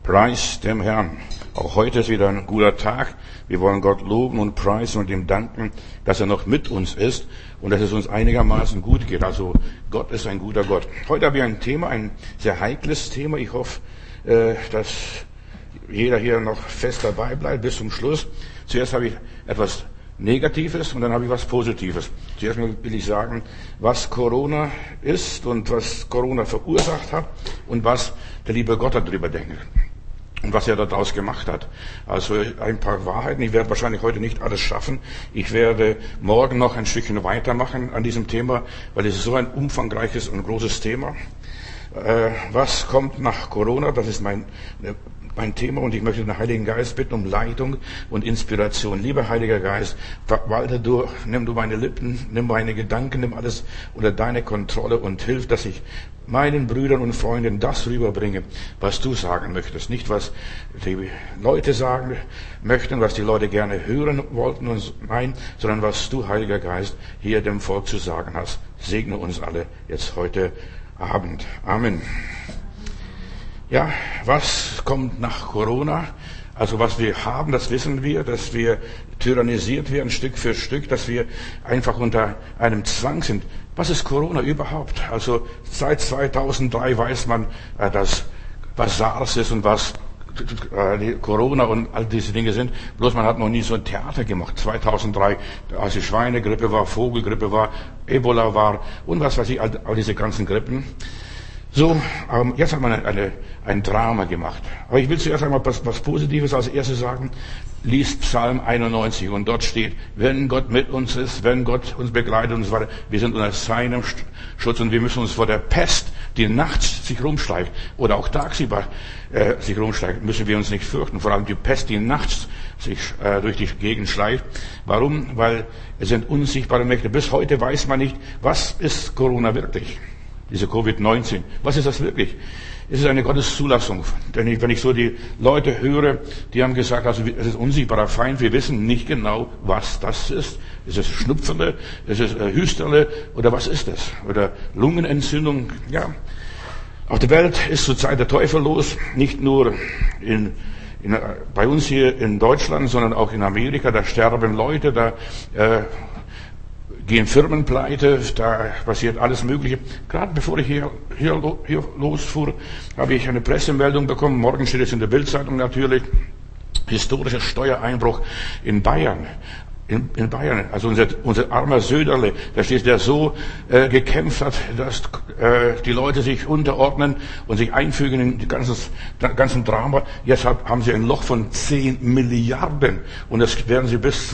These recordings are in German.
Preis dem Herrn. Auch heute ist wieder ein guter Tag. Wir wollen Gott loben und preisen und ihm danken, dass er noch mit uns ist und dass es uns einigermaßen gut geht. Also Gott ist ein guter Gott. Heute habe ich ein Thema, ein sehr heikles Thema. Ich hoffe, dass jeder hier noch fest dabei bleibt bis zum Schluss. Zuerst habe ich etwas Negatives und dann habe ich was Positives. Zuerst mal will ich sagen, was Corona ist und was Corona verursacht hat und was der liebe Gott darüber denkt und was er daraus gemacht hat. Also ein paar Wahrheiten. Ich werde wahrscheinlich heute nicht alles schaffen. Ich werde morgen noch ein Stückchen weitermachen an diesem Thema, weil es ist so ein umfangreiches und großes Thema. Was kommt nach Corona? Das ist mein Thema und ich möchte den Heiligen Geist bitten um Leitung und Inspiration. Lieber Heiliger Geist, walte du, nimm du meine Lippen, nimm meine Gedanken, nimm alles unter deine Kontrolle und hilf, dass ich meinen Brüdern und Freunden das rüberbringe, was du sagen möchtest. Nicht, was die Leute sagen möchten, was die Leute gerne hören wollten und meinen, sondern was du, Heiliger Geist, hier dem Volk zu sagen hast. Segne uns alle jetzt heute Abend. Amen. Ja, was kommt nach Corona? Also was wir haben, das wissen wir, dass wir tyrannisiert werden Stück für Stück, dass wir einfach unter einem Zwang sind. Was ist Corona überhaupt? Also seit 2003 weiß man, was SARS ist und was Corona und all diese Dinge sind. Bloß man hat noch nie so ein Theater gemacht. 2003, als die Schweinegrippe war, Vogelgrippe war, Ebola war und was weiß ich, all diese ganzen Grippen. So, jetzt hat man ein Drama gemacht. Aber ich will zuerst einmal was Positives als erstes sagen. Liest Psalm 91 und dort steht, wenn Gott mit uns ist, wenn Gott uns begleitet und so weiter, wir sind unter seinem Schutz und wir müssen uns vor der Pest, die nachts sich rumschleicht oder auch tagsüber sich rumschleicht, müssen wir uns nicht fürchten. Vor allem die Pest, die nachts sich durch die Gegend schleicht. Warum? Weil es sind unsichtbare Mächte. Bis heute weiß man nicht, was ist Corona wirklich? Diese Covid-19. Was ist das wirklich? Es ist eine Gotteszulassung. Denn wenn ich so die Leute höre, die haben gesagt, also es ist unsichtbarer Feind, wir wissen nicht genau, was das ist. Ist es Schnupferle? Ist es Hüsterle? Oder was ist das? Oder Lungenentzündung? Ja. Auf der Welt ist zurzeit der Teufel los. Nicht nur bei uns hier in Deutschland, sondern auch in Amerika. Da sterben Leute, da gehen Firmen pleite, da passiert alles Mögliche. Gerade bevor ich hier losfuhr, habe ich eine Pressemeldung bekommen. Morgen steht es in der Bildzeitung natürlich. Historischer Steuereinbruch in Bayern. In Bayern, also unser armer Söderle, der so gekämpft hat, dass die Leute sich unterordnen und sich einfügen in den ganzen Drama. Jetzt haben sie ein Loch von 10 Milliarden und das werden sie bis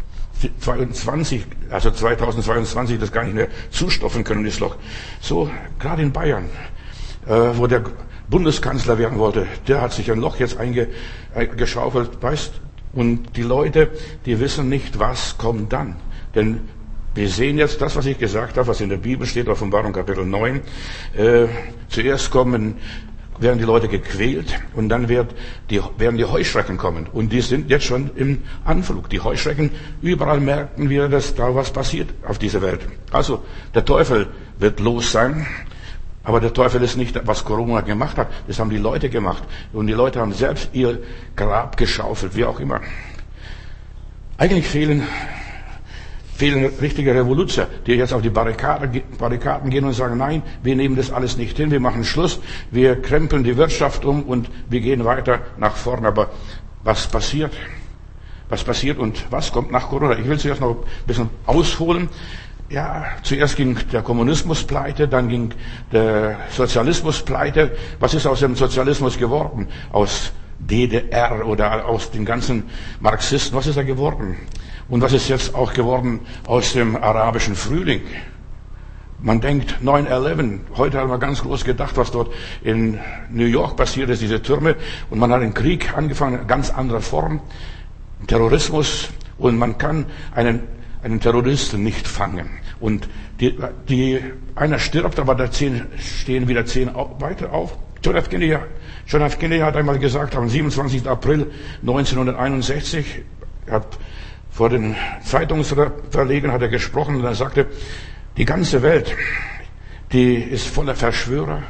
2022 das gar nicht mehr zustopfen können, das Loch. So, gerade in Bayern, wo der Bundeskanzler werden wollte, der hat sich ein Loch jetzt eingeschaufelt, weißt, und die Leute, die wissen nicht, was kommt dann. Denn wir sehen jetzt das, was ich gesagt habe, was in der Bibel steht, Offenbarung Kapitel 9. Zuerst werden die Leute gequält und dann werden die Heuschrecken kommen. Und die sind jetzt schon im Anflug. Die Heuschrecken, überall merken wir, dass da was passiert auf dieser Welt. Also, der Teufel wird los sein. Aber der Teufel ist nicht, was Corona gemacht hat. Das haben die Leute gemacht. Und die Leute haben selbst ihr Grab geschaufelt, wie auch immer. Eigentlich fehlen richtige Revoluzer, die jetzt auf die Barrikaden gehen und sagen, nein, wir nehmen das alles nicht hin, wir machen Schluss, wir krempeln die Wirtschaft um und wir gehen weiter nach vorne. Aber was passiert? Was passiert und was kommt nach Corona? Ich will zuerst noch ein bisschen ausholen. Ja, zuerst ging der Kommunismus pleite, dann ging der Sozialismus pleite. Was ist aus dem Sozialismus geworden? Aus DDR oder aus den ganzen Marxisten, was ist da geworden? Und was ist jetzt auch geworden aus dem arabischen Frühling? Man denkt 9/11. Heute haben wir ganz groß gedacht, was dort in New York passiert ist, diese Türme. Und man hat einen Krieg angefangen, in ganz anderer Form. Terrorismus. Und man kann einen Terroristen nicht fangen. Und einer stirbt, aber da stehen wieder 10 weiter auf. John F. Kennedy hat einmal gesagt, am 27. April 1961, vor den Zeitungsverlegern hat er gesprochen und er sagte, die ganze Welt, die ist voller Verschwörer,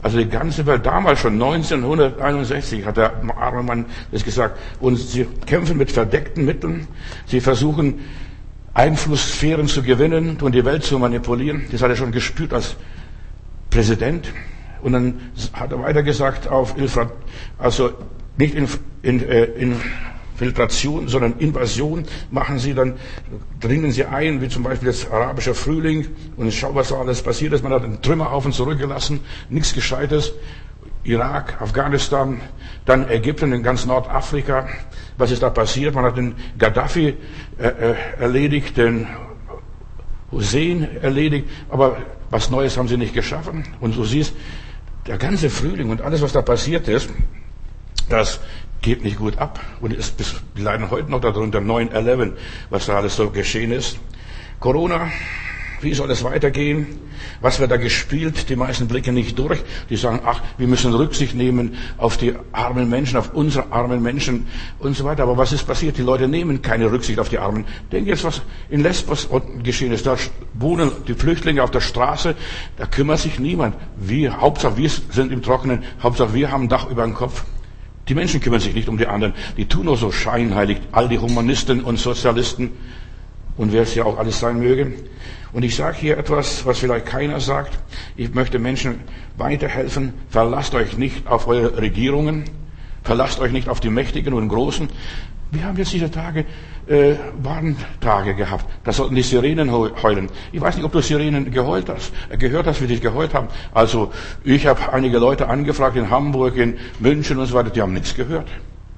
Also die ganze Welt, damals schon 1961 hat der arme Mann das gesagt. Und sie kämpfen mit verdeckten Mitteln. Sie versuchen, Einflusssphären zu gewinnen und die Welt zu manipulieren. Das hat er schon gespürt als Präsident. Und dann hat er weiter gesagt, also nicht Infiltration, sondern Invasion machen sie, dann dringen sie ein, wie zum Beispiel das arabische Frühling, und schau, was da alles passiert ist. Man hat einen Trümmerhaufen zurückgelassen, nichts Gescheites. Irak, Afghanistan, dann Ägypten, in ganz Nordafrika. Was ist da passiert? Man hat den Gaddafi erledigt, den Hussein erledigt, aber was Neues haben sie nicht geschaffen. Und du siehst, der ganze Frühling und alles, was da passiert ist, das geht nicht gut ab. Und wir leiden heute noch darunter, 9/11, was da alles so geschehen ist. Corona, wie soll es weitergehen? Was wird da gespielt? Die meisten blicken nicht durch. Die sagen, ach, wir müssen Rücksicht nehmen auf die armen Menschen, auf unsere armen Menschen und so weiter. Aber was ist passiert? Die Leute nehmen keine Rücksicht auf die Armen. Denk jetzt, was in Lesbos geschehen ist. Da wohnen die Flüchtlinge auf der Straße. Da kümmert sich niemand. Hauptsache wir sind im Trockenen. Hauptsache wir haben ein Dach über dem Kopf. Die Menschen kümmern sich nicht um die anderen. Die tun nur so scheinheilig. All die Humanisten und Sozialisten. Und wer es ja auch alles sein möge. Und ich sage hier etwas, was vielleicht keiner sagt. Ich möchte Menschen weiterhelfen. Verlasst euch nicht auf eure Regierungen. Verlasst euch nicht auf die Mächtigen und Großen. Wir haben jetzt diese Tage Warntage gehabt. Da sollten die Sirenen heulen. Ich weiß nicht, ob du Sirenen gehört hast, wie die geheult haben. Also ich habe einige Leute angefragt in Hamburg, in München und so weiter. Die haben nichts gehört.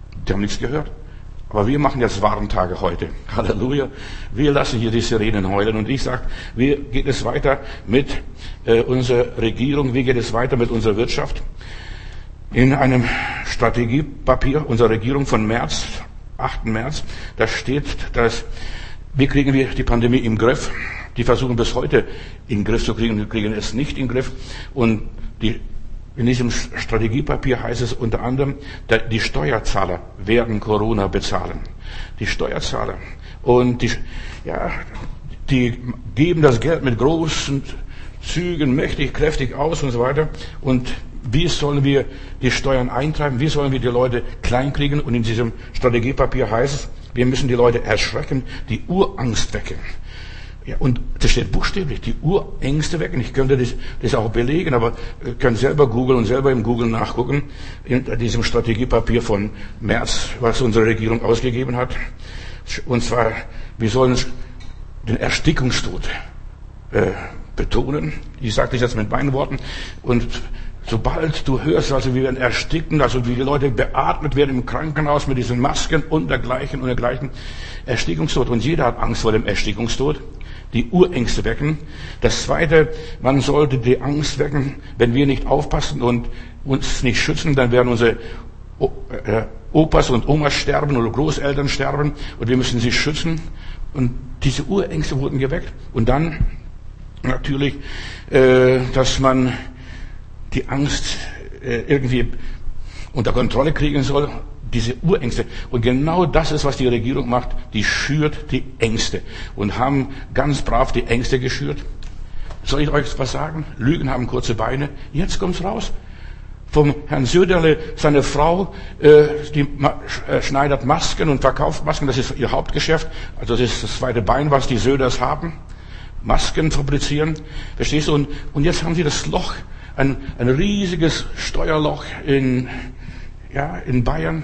Aber wir machen jetzt Warntage heute. Halleluja. Wir lassen hier die Sirenen heulen. Und ich sage, wie geht es weiter mit unserer Regierung? Wie geht es weiter mit unserer Wirtschaft? In einem Strategiepapier unserer Regierung von 8. März, da steht, wie kriegen wir die Pandemie im Griff? Die versuchen bis heute in den Griff zu kriegen, wir kriegen es nicht in den Griff. Und in diesem Strategiepapier heißt es unter anderem, die Steuerzahler werden Corona bezahlen. Die Steuerzahler. Und die geben das Geld mit großen Zügen, mächtig, kräftig aus und so weiter. Und wie sollen wir die Steuern eintreiben? Wie sollen wir die Leute kleinkriegen? Und in diesem Strategiepapier heißt es, wir müssen die Leute erschrecken, die Urangst wecken. Ja, und das steht buchstäblich, die Urängste wecken. Ich könnte das auch belegen, aber ihr könnt selber googeln und selber im Google nachgucken, in diesem Strategiepapier von März, was unsere Regierung ausgegeben hat. Und zwar, wir sollen den Erstickungstod betonen. Ich sage das jetzt mit meinen Worten. Und sobald du hörst, also wir werden ersticken, also wie die Leute beatmet werden im Krankenhaus mit diesen Masken und dergleichen, Erstickungstod. Und jeder hat Angst vor dem Erstickungstod. Die Urängste wecken. Das Zweite, man sollte die Angst wecken, wenn wir nicht aufpassen und uns nicht schützen, dann werden unsere Opas und Omas sterben oder Großeltern sterben und wir müssen sie schützen. Und diese Urängste wurden geweckt. Und dann natürlich, dass man die Angst irgendwie unter Kontrolle kriegen soll, diese Urängste. Und genau das ist, was die Regierung macht. Die schürt die Ängste. Und haben ganz brav die Ängste geschürt. Soll ich euch was sagen? Lügen haben kurze Beine. Jetzt kommt's raus. Vom Herrn Söderle, seine Frau, die schneidert Masken und verkauft Masken. Das ist ihr Hauptgeschäft. Also das ist das zweite Bein, was die Söders haben. Masken fabrizieren. Verstehst du? Und jetzt haben sie das Loch, ein riesiges Steuerloch in Bayern.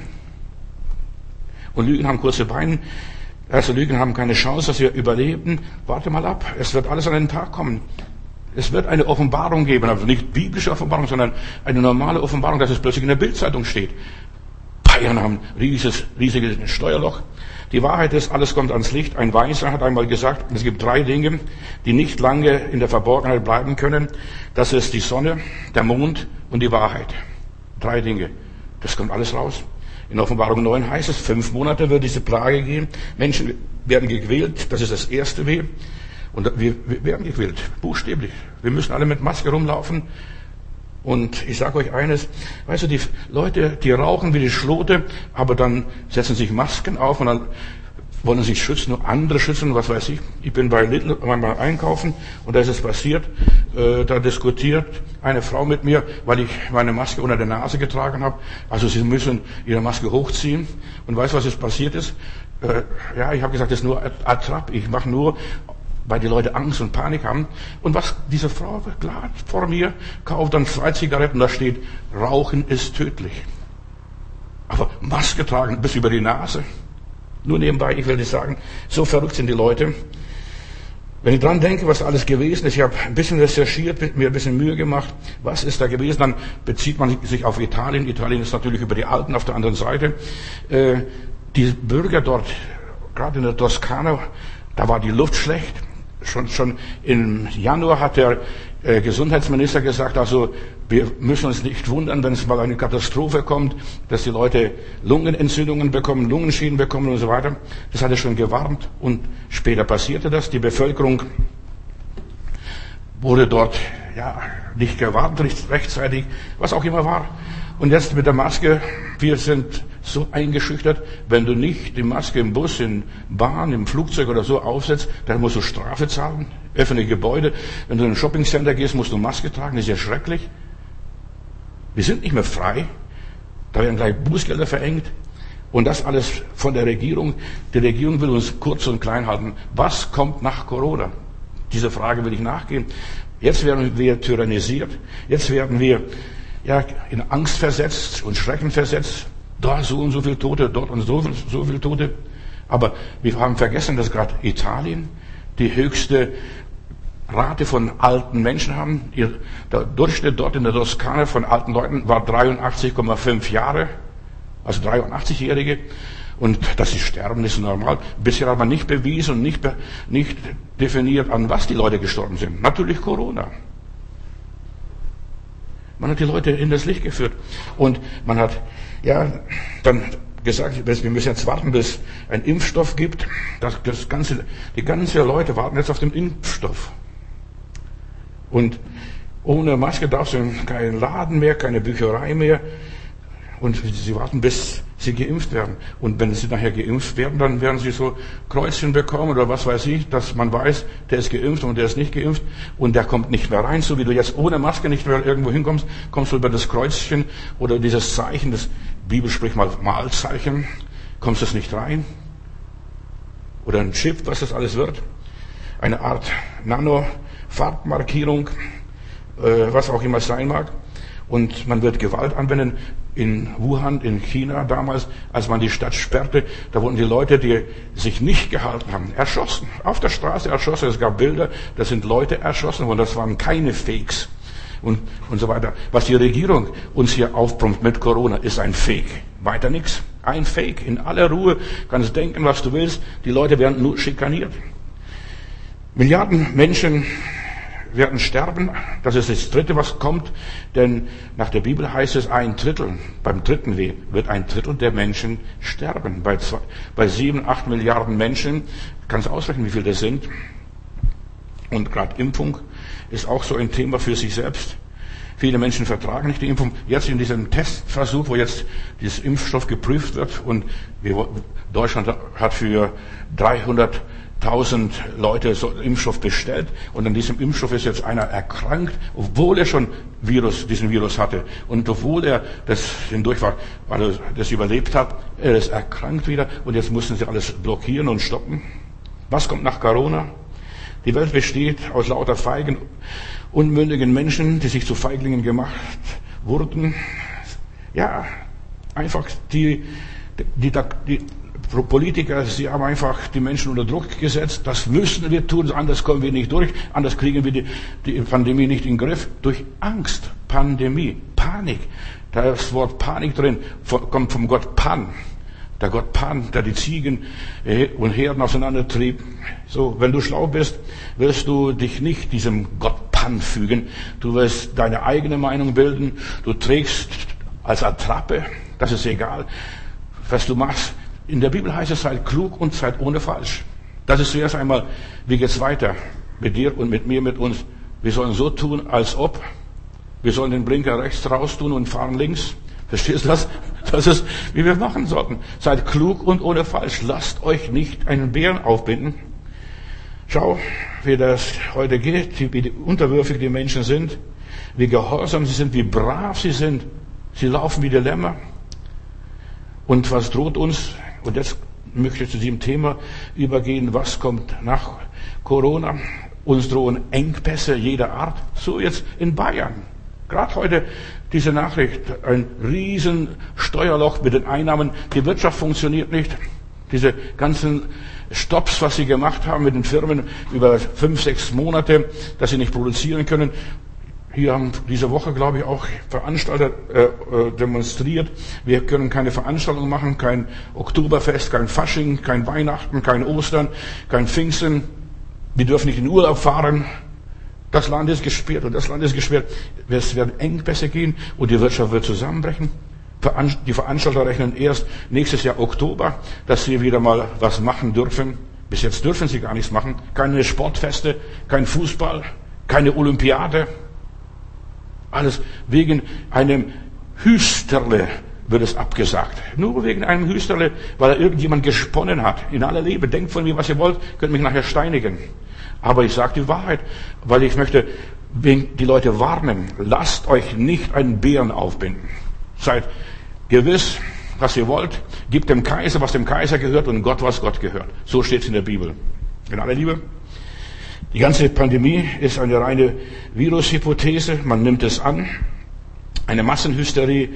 Und Lügen haben kurze Beine. Also Lügen haben keine Chance, dass wir überleben. Warte mal ab. Es wird alles an den Tag kommen. Es wird eine Offenbarung geben. Also nicht biblische Offenbarung, sondern eine normale Offenbarung, dass es plötzlich in der Bildzeitung steht. Bayern haben riesiges Steuerloch. Die Wahrheit ist, alles kommt ans Licht. Ein Weiser hat einmal gesagt, es gibt 3 Dinge, die nicht lange in der Verborgenheit bleiben können. Das ist die Sonne, der Mond und die Wahrheit. 3 Dinge. Das kommt alles raus. In Offenbarung 9 heißt es, 5 Monate wird diese Plage gehen. Menschen werden gequält. Das ist das erste Weh. Und wir werden gequält. Buchstäblich. Wir müssen alle mit Maske rumlaufen. Und ich sage euch eines, weißt du, die Leute, die rauchen wie die Schlote, aber dann setzen sich Masken auf und dann wollen sich schützen, nur andere schützen, was weiß ich. Ich bin bei Lidl manchmal einkaufen und da ist es passiert, da diskutiert eine Frau mit mir, weil ich meine Maske unter der Nase getragen habe. Also sie müssen ihre Maske hochziehen. Und weißt du, was jetzt passiert ist? Ich habe gesagt, das ist nur Attrapp. Ich mache nur, weil die Leute Angst und Panik haben. Und was diese Frau klar vor mir kauft dann 2 Zigaretten, da steht, Rauchen ist tödlich. Aber Maske tragen bis über die Nase. Nur nebenbei, ich will nicht sagen, so verrückt sind die Leute. Wenn ich dran denke, was alles gewesen ist, ich habe ein bisschen recherchiert, mir ein bisschen Mühe gemacht, was ist da gewesen, dann bezieht man sich auf Italien. Italien ist natürlich über die Alpen auf der anderen Seite. Die Bürger dort, gerade in der Toskana, da war die Luft schlecht. Schon im Januar hat der Gesundheitsminister gesagt, also wir müssen uns nicht wundern, wenn es mal eine Katastrophe kommt, dass die Leute Lungenentzündungen bekommen, Lungenschäden bekommen und so weiter. Das hat er schon gewarnt und später passierte das. Die Bevölkerung wurde dort nicht gewarnt, nicht rechtzeitig, was auch immer war. Und jetzt mit der Maske, wir sind so eingeschüchtert, wenn du nicht die Maske im Bus, in Bahn, im Flugzeug oder so aufsetzt, dann musst du Strafe zahlen. Öffentliche Gebäude, wenn du in ein Shoppingcenter gehst, musst du Maske tragen, das ist ja schrecklich. Wir sind nicht mehr frei, da werden gleich Bußgelder verengt. Und das alles von der Regierung. Die Regierung will uns kurz und klein halten. Was kommt nach Corona? Diese Frage will ich nachgehen. Jetzt werden wir tyrannisiert, jetzt werden wir in Angst versetzt und Schrecken versetzt. Da so und so viele Tote, dort und so viele Tote. Aber wir haben vergessen, dass gerade Italien die höchste Rate von alten Menschen haben. Der Durchschnitt dort in der Toskana von alten Leuten war 83,5 Jahre, also 83-Jährige. Und dass sie sterben, ist normal. Bisher hat man nicht bewiesen und nicht definiert, an was die Leute gestorben sind. Natürlich Corona. Man hat die Leute in das Licht geführt. Und man hat dann gesagt, wir müssen jetzt warten, bis ein Impfstoff gibt. Die ganzen Leute warten jetzt auf den Impfstoff. Und ohne Maske darfst du in keinen Laden mehr, keine Bücherei mehr. Und sie warten, bis sie geimpft werden. Und wenn sie nachher geimpft werden, dann werden sie so Kreuzchen bekommen oder was weiß ich, dass man weiß, der ist geimpft und der ist nicht geimpft und der kommt nicht mehr rein. So wie du jetzt ohne Maske nicht mehr irgendwo hinkommst, kommst du über das Kreuzchen oder dieses Zeichen, das Bibel spricht mal Malzeichen, kommst du es nicht rein. Oder ein Chip, was das alles wird. Eine Art Nano-Farbmarkierung, was auch immer es sein mag. Und man wird Gewalt anwenden. In Wuhan, in China damals, als man die Stadt sperrte, da wurden die Leute, die sich nicht gehalten haben, erschossen. Auf der Straße erschossen. Es gab Bilder, da sind Leute erschossen worden. Das waren keine Fakes. Und so weiter. Was die Regierung uns hier aufbrummt mit Corona, ist ein Fake. Weiter nichts. Ein Fake. In aller Ruhe kannst denken, was du willst. Die Leute werden nur schikaniert. Milliarden Menschen werden sterben. Das ist das Dritte, was kommt. Denn nach der Bibel heißt es, beim dritten Weh wird ein Drittel der Menschen sterben. Bei 7, 8 Milliarden Menschen, kannst du ausrechnen, wie viele das sind. Und gerade Impfung ist auch so ein Thema für sich selbst. Viele Menschen vertragen nicht die Impfung. Jetzt in diesem Testversuch, wo jetzt dieses Impfstoff geprüft wird und Deutschland hat für 300.000 Leute so Impfstoff bestellt und an diesem Impfstoff ist jetzt einer erkrankt, obwohl er schon diesen Virus hatte und obwohl er das überlebt hat, er ist erkrankt wieder und jetzt mussten sie alles blockieren und stoppen. Was kommt nach Corona? Die Welt besteht aus lauter feigen, unmündigen Menschen, die sich zu Feiglingen gemacht wurden. Ja, einfach die Politiker, sie haben einfach die Menschen unter Druck gesetzt. Das müssen wir tun, anders kommen wir nicht durch, anders kriegen wir die Pandemie nicht in den Griff. Durch Angst, Pandemie, Panik. Das Wort Panik drin kommt vom Gott Pan. Der Gott Pan, der die Ziegen und Herden auseinandertrieb. So, wenn du schlau bist, wirst du dich nicht diesem Gott Pan fügen. Du wirst deine eigene Meinung bilden. Du trägst als Attrappe, das ist egal, was du machst. In der Bibel heißt es, seid klug und seid ohne falsch. Das ist zuerst einmal, wie geht's weiter? Mit dir und mit mir, mit uns. Wir sollen so tun, als ob. Wir sollen den Blinker rechts raus tun und fahren links. Verstehst du das? Das ist, wie wir machen sollten. Seid klug und ohne Falsch. Lasst euch nicht einen Bären aufbinden. Schau, wie das heute geht, wie unterwürfig die Menschen sind, wie gehorsam sie sind, wie brav sie sind. Sie laufen wie die Lämmer. Und was droht uns? Und jetzt möchte ich zu diesem Thema übergehen. Was kommt nach Corona? Uns drohen Engpässe jeder Art. So jetzt in Bayern. Gerade heute diese Nachricht. Ein riesen Steuerloch mit den Einnahmen. Die Wirtschaft funktioniert nicht. Diese ganzen Stopps, was sie gemacht haben mit den Firmen über 5, 6 Monate, dass sie nicht produzieren können. Hier haben diese Woche, glaube ich, auch Veranstalter demonstriert. Wir können keine Veranstaltung machen, kein Oktoberfest, kein Fasching, kein Weihnachten, kein Ostern, kein Pfingsten. Wir dürfen nicht in den Urlaub fahren. Das Land ist gesperrt und das Land ist gesperrt. Es werden Engpässe gehen und die Wirtschaft wird zusammenbrechen. Die Veranstalter rechnen erst nächstes Jahr Oktober, dass sie wieder mal was machen dürfen. Bis jetzt dürfen sie gar nichts machen. Keine Sportfeste, kein Fußball, keine Olympiade. Alles wegen einem Hüsterle wird es abgesagt. Nur wegen einem Hüsterle, weil er irgendjemand gesponnen hat. In aller Liebe, denkt von mir, was ihr wollt, könnt mich nachher steinigen. Aber ich sage die Wahrheit, weil ich möchte die Leute warnen. Lasst euch nicht einen Bären aufbinden. Seid gewiss, was ihr wollt. Gebt dem Kaiser, was dem Kaiser gehört und Gott, was Gott gehört. So steht es in der Bibel. In aller Liebe. Die ganze Pandemie ist eine reine Virushypothese. Man nimmt es an. Eine Massenhysterie,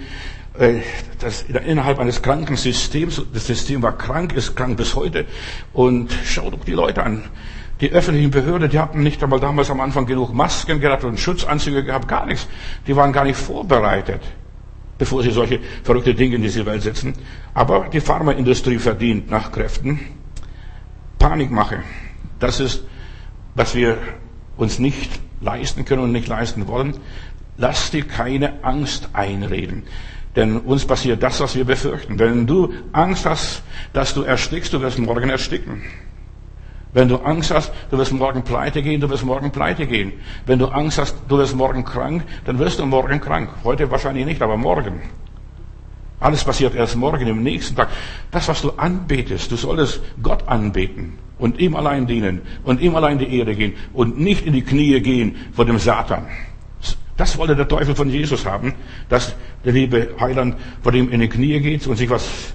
das innerhalb eines kranken Systems. Das System war krank, ist krank bis heute. Und schaut doch die Leute an. Die öffentlichen Behörden, die hatten nicht einmal damals am Anfang genug Masken gehabt und Schutzanzüge gehabt, gar nichts. Die waren gar nicht vorbereitet, bevor sie solche verrückte Dinge in diese Welt setzen. Aber die Pharmaindustrie verdient nach Kräften. Panikmache. Das ist, was wir uns nicht leisten können und nicht leisten wollen. Lass dir keine Angst einreden. Denn uns passiert das, was wir befürchten. Wenn du Angst hast, dass du erstickst, du wirst morgen ersticken. Wenn du Angst hast, du wirst morgen pleite gehen, du wirst morgen pleite gehen. Wenn du Angst hast, du wirst morgen krank, dann wirst du morgen krank. Heute wahrscheinlich nicht, aber morgen. Alles passiert erst morgen, im nächsten Tag. Das, was du anbetest, du solltest Gott anbeten und ihm allein dienen und ihm allein die Ehre gehen und nicht in die Knie gehen vor dem Satan. Das wollte der Teufel von Jesus haben, dass der liebe Heiland vor ihm in die Knie geht und sich was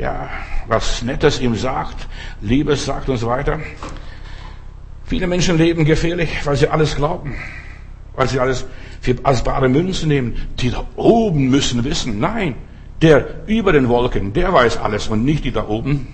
Nettes ihm sagt, Liebes sagt und so weiter. Viele Menschen leben gefährlich, weil sie alles glauben, weil sie alles als bare Münze nehmen. Die da oben müssen wissen. Nein, der über den Wolken, der weiß alles und nicht die da oben.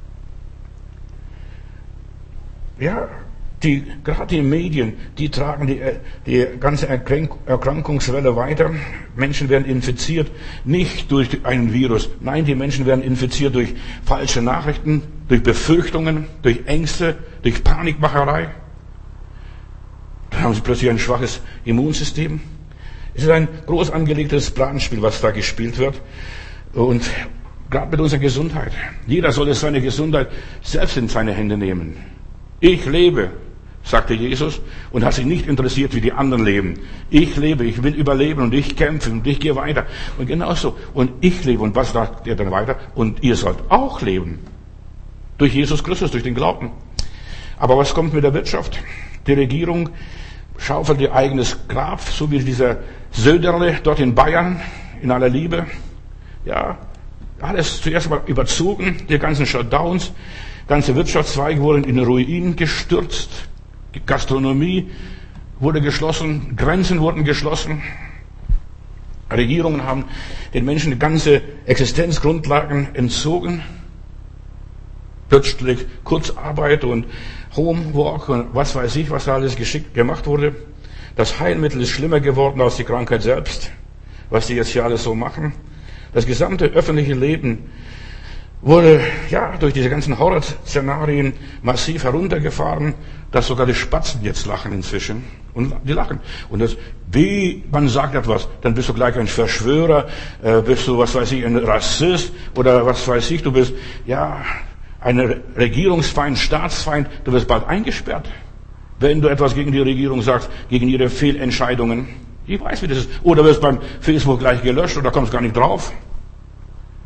Ja, gerade die Medien, die tragen die ganze Erkrankungswelle weiter. Menschen werden infiziert, nicht durch einen Virus. Nein, die Menschen werden infiziert durch falsche Nachrichten, durch Befürchtungen, durch Ängste, durch Panikmacherei. Dann haben sie plötzlich ein schwaches Immunsystem. Es ist ein groß angelegtes Planspiel, was da gespielt wird. Und gerade mit unserer Gesundheit. Jeder soll seine Gesundheit selbst in seine Hände nehmen. Ich lebe, sagte Jesus, und hat sich nicht interessiert, wie die anderen leben. Ich lebe, ich will überleben und ich kämpfe und ich gehe weiter. Und genauso. Und ich lebe. Und was sagt er dann weiter? Und ihr sollt auch leben. Durch Jesus Christus, durch den Glauben. Aber was kommt mit der Wirtschaft? Die Regierung schaufelt ihr eigenes Grab, so wie dieser Söderle dort in Bayern, in aller Liebe. Ja, alles zuerst mal überzogen, die ganzen Shutdowns, ganze Wirtschaftszweige wurden in Ruin gestürzt, die Gastronomie wurde geschlossen, Grenzen wurden geschlossen. Regierungen haben den Menschen die ganze Existenzgrundlagen entzogen. Plötzlich Kurzarbeit und Homework und was weiß ich, was da alles geschickt gemacht wurde. Das Heilmittel ist schlimmer geworden als die Krankheit selbst, was die jetzt hier alles so machen. Das gesamte öffentliche Leben wurde durch diese ganzen Horrorszenarien massiv heruntergefahren, dass sogar die Spatzen jetzt lachen inzwischen. Und die lachen. Und man sagt etwas, dann bist du gleich ein Verschwörer, bist du, was weiß ich, ein Rassist oder was weiß ich, du bist, ein Regierungsfeind, Staatsfeind, du wirst bald eingesperrt, wenn du etwas gegen die Regierung sagst, gegen ihre Fehlentscheidungen. Ich weiß, wie das ist. Oder wirst beim Facebook gleich gelöscht oder kommst gar nicht drauf.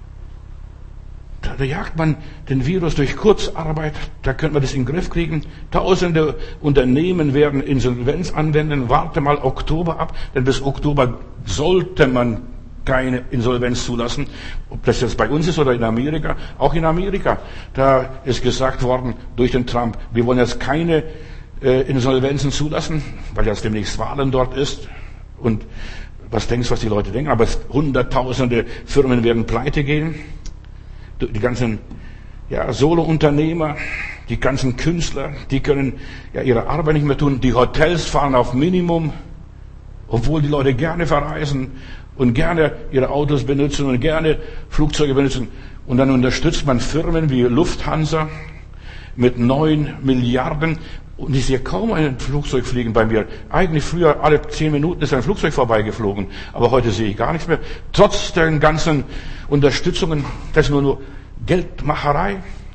da jagt man den Virus durch Kurzarbeit, da könnte man das in den Griff kriegen. Tausende Unternehmen werden Insolvenz anwenden. Warte mal Oktober ab, denn bis Oktober sollte man keine Insolvenz zulassen. Ob das jetzt bei uns ist oder in Amerika. Auch in Amerika, da ist gesagt worden durch den Trump, wir wollen jetzt keine Insolvenzen zulassen, weil jetzt demnächst Wahlen dort ist. Und was denkst du, was die Leute denken? Aber hunderttausende Firmen werden pleite gehen. Die ganzen Solo-Unternehmer, die ganzen Künstler, die können ihre Arbeit nicht mehr tun. Die Hotels fahren auf Minimum, obwohl die Leute gerne verreisen und gerne ihre Autos benutzen und gerne Flugzeuge benutzen. Und dann unterstützt man Firmen wie Lufthansa mit 9 Milliarden. Und ich sehe kaum ein Flugzeug fliegen bei mir. Eigentlich früher alle 10 Minuten ist ein Flugzeug vorbeigeflogen. Aber heute sehe ich gar nichts mehr. Trotz der ganzen Unterstützungen, das ist nur Geldmacherei.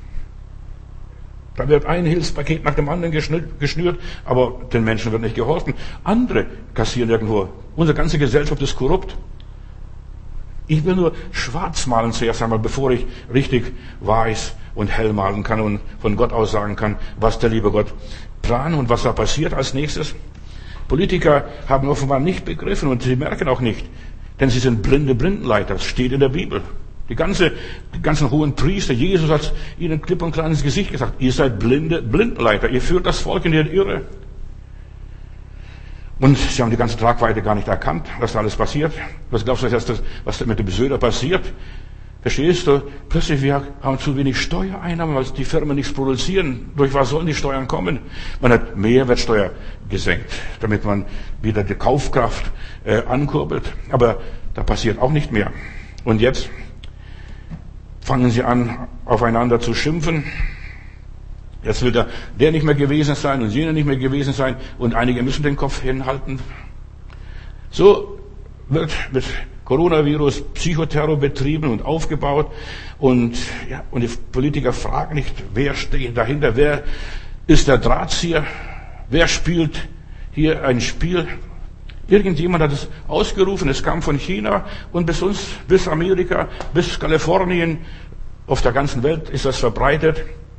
Da wird ein Hilfspaket nach dem anderen geschnürt, aber den Menschen wird nicht geholfen. Andere kassieren irgendwo. Unsere ganze Gesellschaft ist korrupt. Ich will nur schwarz malen zuerst einmal, bevor ich richtig weiß und hell malen kann und von Gott aus sagen kann, was der liebe Gott plant und was da passiert als nächstes. Politiker haben offenbar nicht begriffen und sie merken auch nicht, denn sie sind blinde Blindenleiter. Das steht in der Bibel. Die ganzen hohen Priester, Jesus hat ihnen klipp und klar ins Gesicht gesagt, ihr seid blinde Blindenleiter, ihr führt das Volk in die Irre. Und sie haben die ganze Tragweite gar nicht erkannt, was da alles passiert. Was glaubst du, was mit dem Söder passiert? Verstehst du? Plötzlich, wir haben zu wenig Steuereinnahmen, weil die Firmen nichts produzieren. Durch was sollen die Steuern kommen? Man hat Mehrwertsteuer gesenkt, damit man wieder die Kaufkraft ankurbelt. Aber da passiert auch nicht mehr. Und jetzt fangen sie an, aufeinander zu schimpfen. Jetzt will der nicht mehr gewesen sein und jener nicht mehr gewesen sein und einige müssen den Kopf hinhalten. So wird mit Coronavirus Psychoterror betrieben und aufgebaut und die Politiker fragen nicht, wer steht dahinter, wer ist der Drahtzieher, wer spielt hier ein Spiel. Irgendjemand hat es ausgerufen, es kam von China und bis uns, bis Amerika, bis Kalifornien, auf der ganzen Welt ist das verbreitet.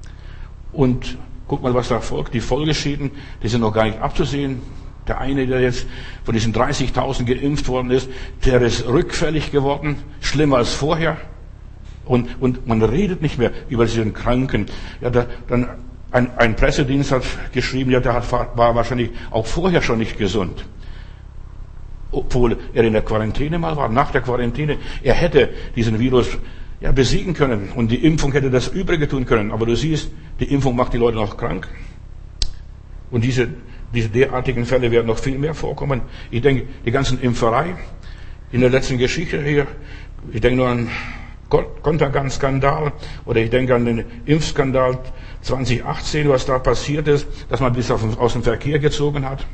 Und guck mal, was da folgt. Die Folgeschäden, die sind noch gar nicht abzusehen. Der eine, der jetzt von diesen 30.000 geimpft worden ist, der ist rückfällig geworden, schlimmer als vorher. Und man redet nicht mehr über diesen Kranken. Dann ein Pressedienst hat geschrieben, der war wahrscheinlich auch vorher schon nicht gesund. Obwohl er in der Quarantäne mal war, nach der Quarantäne. Er hätte diesen Virus besiegen können und die Impfung hätte das Übrige tun können. Aber du siehst, die Impfung macht die Leute noch krank. Und diese derartigen Fälle werden noch viel mehr vorkommen. Ich denke, die ganzen Impferei in der letzten Geschichte hier, ich denke nur an Kontergan-Skandal oder ich denke an den Impfskandal 2018, was da passiert ist, dass man bis aus dem Verkehr gezogen hat.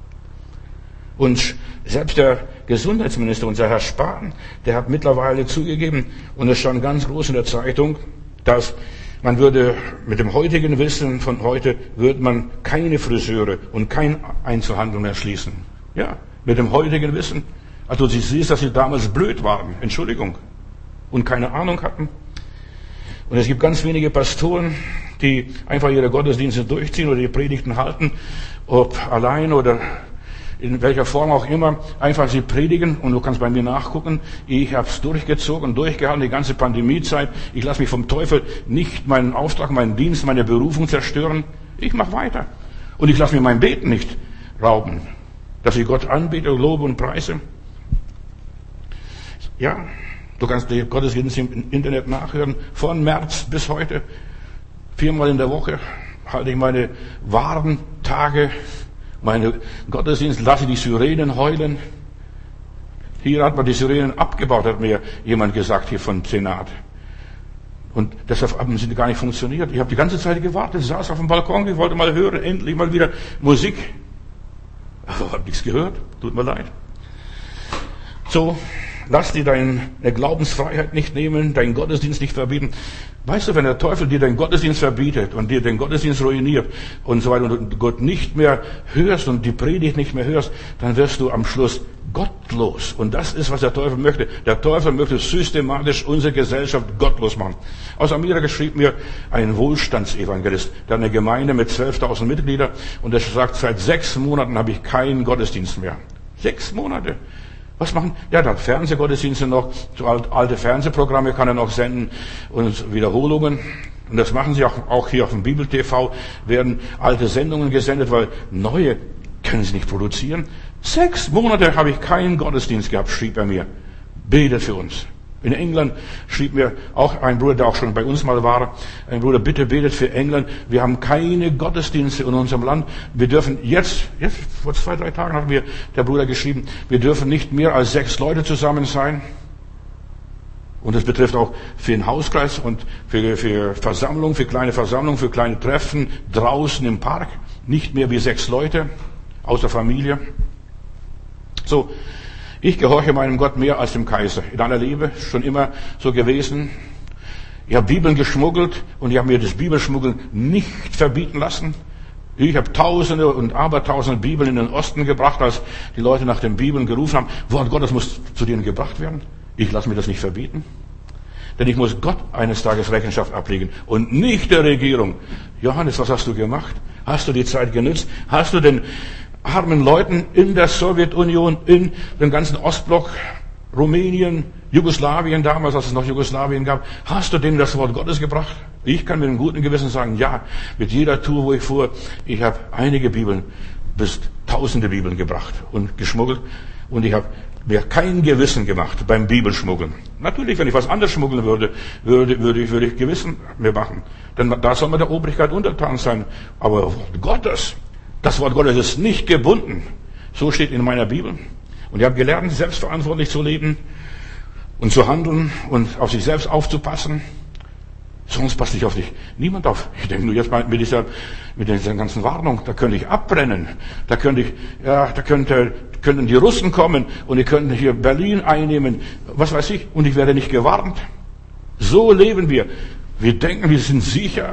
Und selbst der Gesundheitsminister, unser Herr Spahn, der hat mittlerweile zugegeben, und es stand ganz groß in der Zeitung, dass man würde mit dem heutigen Wissen von heute, würde man keine Friseure und kein Einzelhandel mehr schließen. Ja, mit dem heutigen Wissen. Also du siehst, dass sie damals blöd waren, Entschuldigung, und keine Ahnung hatten. Und es gibt ganz wenige Pastoren, die einfach ihre Gottesdienste durchziehen oder die Predigten halten, ob allein oder in welcher Form auch immer, einfach sie predigen und du kannst bei mir nachgucken. Ich habe es durchgezogen, durchgehalten, die ganze Pandemiezeit. Ich lasse mich vom Teufel nicht meinen Auftrag, meinen Dienst, meine Berufung zerstören. Ich mache weiter. Und ich lasse mir mein Beten nicht rauben, dass ich Gott anbete, lobe und preise. Ja, du kannst die Gottesdienste im Internet nachhören, von März bis heute. 4-mal in der Woche halte ich meine wahren Tage, meine Gottesdienst, lasse die Sirenen heulen. Hier hat man die Sirenen abgebaut, hat mir jemand gesagt, hier vom Senat. Und deshalb haben sie gar nicht funktioniert. Ich habe die ganze Zeit gewartet, saß auf dem Balkon, ich wollte mal hören, endlich mal wieder Musik. Aber habe nichts gehört, tut mir leid. So lass dir deine Glaubensfreiheit nicht nehmen, deinen Gottesdienst nicht verbieten. Weißt du, wenn der Teufel dir den Gottesdienst verbietet und dir den Gottesdienst ruiniert und so weiter und du Gott nicht mehr hörst und die Predigt nicht mehr hörst, dann wirst du am Schluss gottlos. Und das ist, was der Teufel möchte. Der Teufel möchte systematisch unsere Gesellschaft gottlos machen. Aus Amerika schrieb mir ein Wohlstandsevangelist, der hat eine Gemeinde mit 12.000 Mitgliedern und der sagt, seit 6 Monaten habe ich keinen Gottesdienst mehr. 6 Monate. Was machen? Ja, dann Fernsehgottesdienste noch, so alte Fernsehprogramme kann er noch senden und Wiederholungen. Und das machen sie auch hier auf dem Bibel TV, werden alte Sendungen gesendet, weil neue können sie nicht produzieren. 6 Monate habe ich keinen Gottesdienst gehabt, schrieb er mir. Betet für uns. In England schrieb mir auch ein Bruder, der auch schon bei uns mal war, ein Bruder, bitte betet für England. Wir haben keine Gottesdienste in unserem Land. Wir dürfen jetzt vor 2-3 Tagen hat mir der Bruder geschrieben, wir dürfen nicht mehr als 6 Leute zusammen sein. Und das betrifft auch für den Hauskreis und für Versammlungen, für kleine Versammlungen, für kleine Treffen draußen im Park. Nicht mehr wie 6 Leute aus der Familie. So. Ich gehorche meinem Gott mehr als dem Kaiser. In aller Liebe, schon immer so gewesen. Ich habe Bibeln geschmuggelt und ich habe mir das Bibelschmuggeln nicht verbieten lassen. Ich habe Tausende und Abertausende Bibeln in den Osten gebracht, als die Leute nach den Bibeln gerufen haben. Wort Gottes muss zu denen gebracht werden. Ich lasse mir das nicht verbieten. Denn ich muss Gott eines Tages Rechenschaft ablegen und nicht der Regierung. Johannes, was hast du gemacht? Hast du die Zeit genützt? Hast du den armen Leuten in der Sowjetunion, in dem ganzen Ostblock, Rumänien, Jugoslawien damals, als es noch Jugoslawien gab, hast du denen das Wort Gottes gebracht? Ich kann mit einem guten Gewissen sagen, ja, mit jeder Tour, wo ich fuhr, ich habe einige Bibeln, bis 1000 Bibeln gebracht und geschmuggelt und ich habe mir kein Gewissen gemacht beim Bibelschmuggeln. Natürlich, wenn ich was anderes schmuggeln würde ich Gewissen mir machen. Denn da soll man der Obrigkeit untertan sein. Aber Wort Gottes, das Wort Gottes ist nicht gebunden. So steht in meiner Bibel. Und ich habe gelernt, selbstverantwortlich zu leben und zu handeln und auf sich selbst aufzupassen. Sonst passt nicht auf dich niemand auf. Ich denke nur jetzt mal mit dieser ganzen Warnung, da könnte ich abbrennen. Da könnten die Russen kommen und die könnten hier Berlin einnehmen. Was weiß ich. Und ich werde nicht gewarnt. So leben wir. Wir denken, wir sind sicher.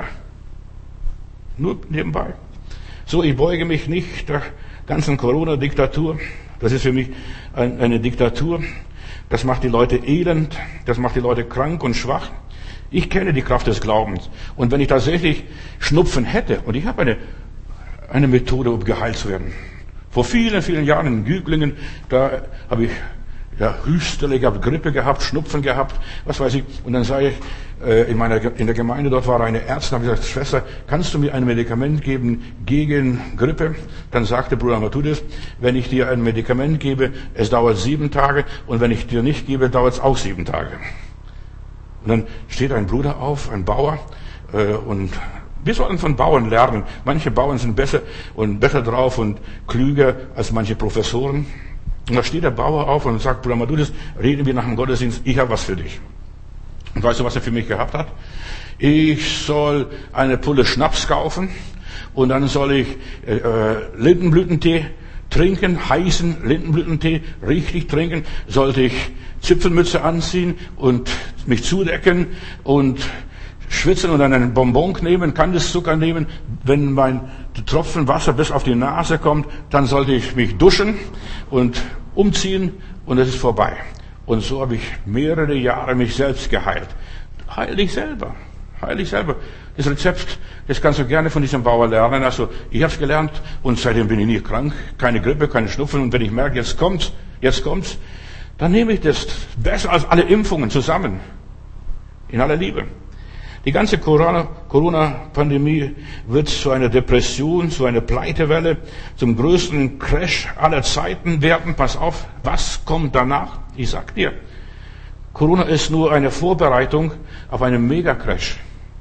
Nur nebenbei. So, ich beuge mich nicht der ganzen Corona-Diktatur. Das ist für mich eine Diktatur. Das macht die Leute elend. Das macht die Leute krank und schwach. Ich kenne die Kraft des Glaubens. Und wenn ich tatsächlich Schnupfen hätte, und ich habe eine Methode, um geheilt zu werden. Vor vielen, vielen Jahren in Güglingen, da habe ich Hüstel gehabt, Grippe gehabt, Schnupfen gehabt, was weiß ich. Und dann sage ich, in der Gemeinde dort war eine Ärztin, habe ich gesagt, Schwester, kannst du mir ein Medikament geben gegen Grippe? Dann sagte Bruder Matthäus, wenn ich dir ein Medikament gebe, es dauert 7 Tage und wenn ich dir nicht gebe, dauert es auch 7 Tage. Und dann steht ein Bruder auf, ein Bauer, und wir sollten von Bauern lernen. Manche Bauern sind besser drauf und klüger als manche Professoren. Und da steht der Bauer auf und sagt, Bruder Matthäus, reden wir nach dem Gottesdienst, ich habe was für dich. Und weißt du, was er für mich gehabt hat? Ich soll eine Pulle Schnaps kaufen und dann soll ich Lindenblütentee trinken, heißen Lindenblütentee, richtig trinken, sollte ich Zipfelmütze anziehen und mich zudecken und schwitzen und dann einen Bonbon nehmen, Kandiszucker nehmen. Wenn mein Tropfen Wasser bis auf die Nase kommt, dann sollte ich mich duschen und umziehen und es ist vorbei. Und so habe ich mehrere Jahre mich selbst geheilt. Heil dich selber. Heil dich selber. Das Rezept, das kannst du gerne von diesem Bauer lernen. Also, ich habe es gelernt und seitdem bin ich nie krank. Keine Grippe, keine Schnupfen. Und wenn ich merke, jetzt kommt's, dann nehme ich das besser als alle Impfungen zusammen. In aller Liebe. Die ganze Corona-Pandemie wird zu einer Depression, zu einer Pleitewelle, zum größten Crash aller Zeiten werden. Pass auf, was kommt danach? Ich sag dir, Corona ist nur eine Vorbereitung auf einen Mega-Crash.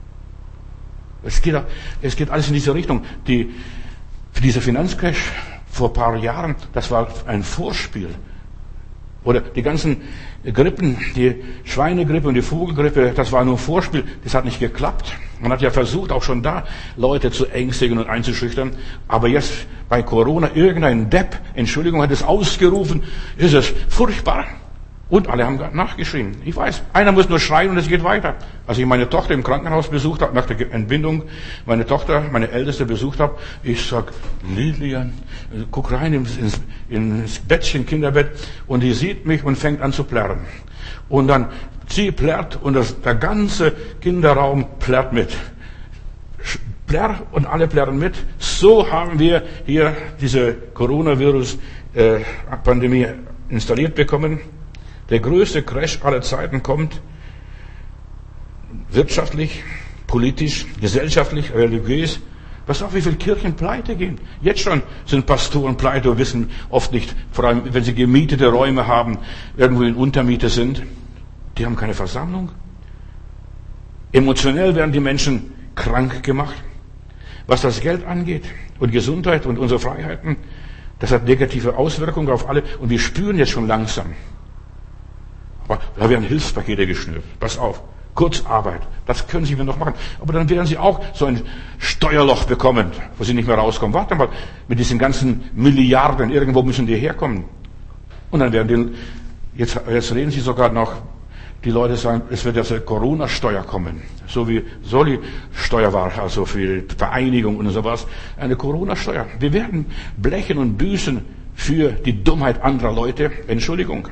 Es geht alles in diese Richtung. Dieser Finanzcrash vor ein paar Jahren, das war ein Vorspiel. Oder die ganzen Grippen, die Schweinegrippe und die Vogelgrippe, das war nur ein Vorspiel, das hat nicht geklappt. Man hat ja versucht, auch schon da Leute zu ängstigen und einzuschüchtern. Aber jetzt bei Corona, irgendein Depp, Entschuldigung, hat es ausgerufen, ist es furchtbar. Und alle haben nachgeschrien. Ich weiß, einer muss nur schreien und es geht weiter. Als ich meine Tochter im Krankenhaus besucht habe, nach der Entbindung, meine Tochter, meine Älteste besucht habe, ich sag, Lilian, guck rein ins Bettchen, Kinderbett, und die sieht mich und fängt an zu plärren. Und dann, sie plärrt und der ganze Kinderraum plärrt mit. Plärr und alle plärren mit. So haben wir hier diese Coronavirus-Pandemie installiert bekommen. Der größte Crash aller Zeiten kommt wirtschaftlich, politisch, gesellschaftlich, religiös. Pass auf, wie viele Kirchen pleite gehen. Jetzt schon sind Pastoren pleite und wissen oft nicht, vor allem wenn sie gemietete Räume haben, irgendwo in Untermiete sind. Die haben keine Versammlung. Emotionell werden die Menschen krank gemacht. Was das Geld angeht und Gesundheit und unsere Freiheiten, das hat negative Auswirkungen auf alle. Und wir spüren jetzt schon langsam. Aber da werden Hilfspakete geschnürt. Pass auf, Kurzarbeit, das können Sie mir noch machen. Aber dann werden Sie auch so ein Steuerloch bekommen, wo Sie nicht mehr rauskommen. Warte mal, mit diesen ganzen Milliarden, irgendwo müssen die herkommen. Und dann werden jetzt reden Sie sogar noch, die Leute sagen, es wird jetzt eine Corona-Steuer kommen. So wie Soli-Steuer war, also für die Vereinigung und sowas. Eine Corona-Steuer. Wir werden blechen und büßen für die Dummheit anderer Leute. Entschuldigung.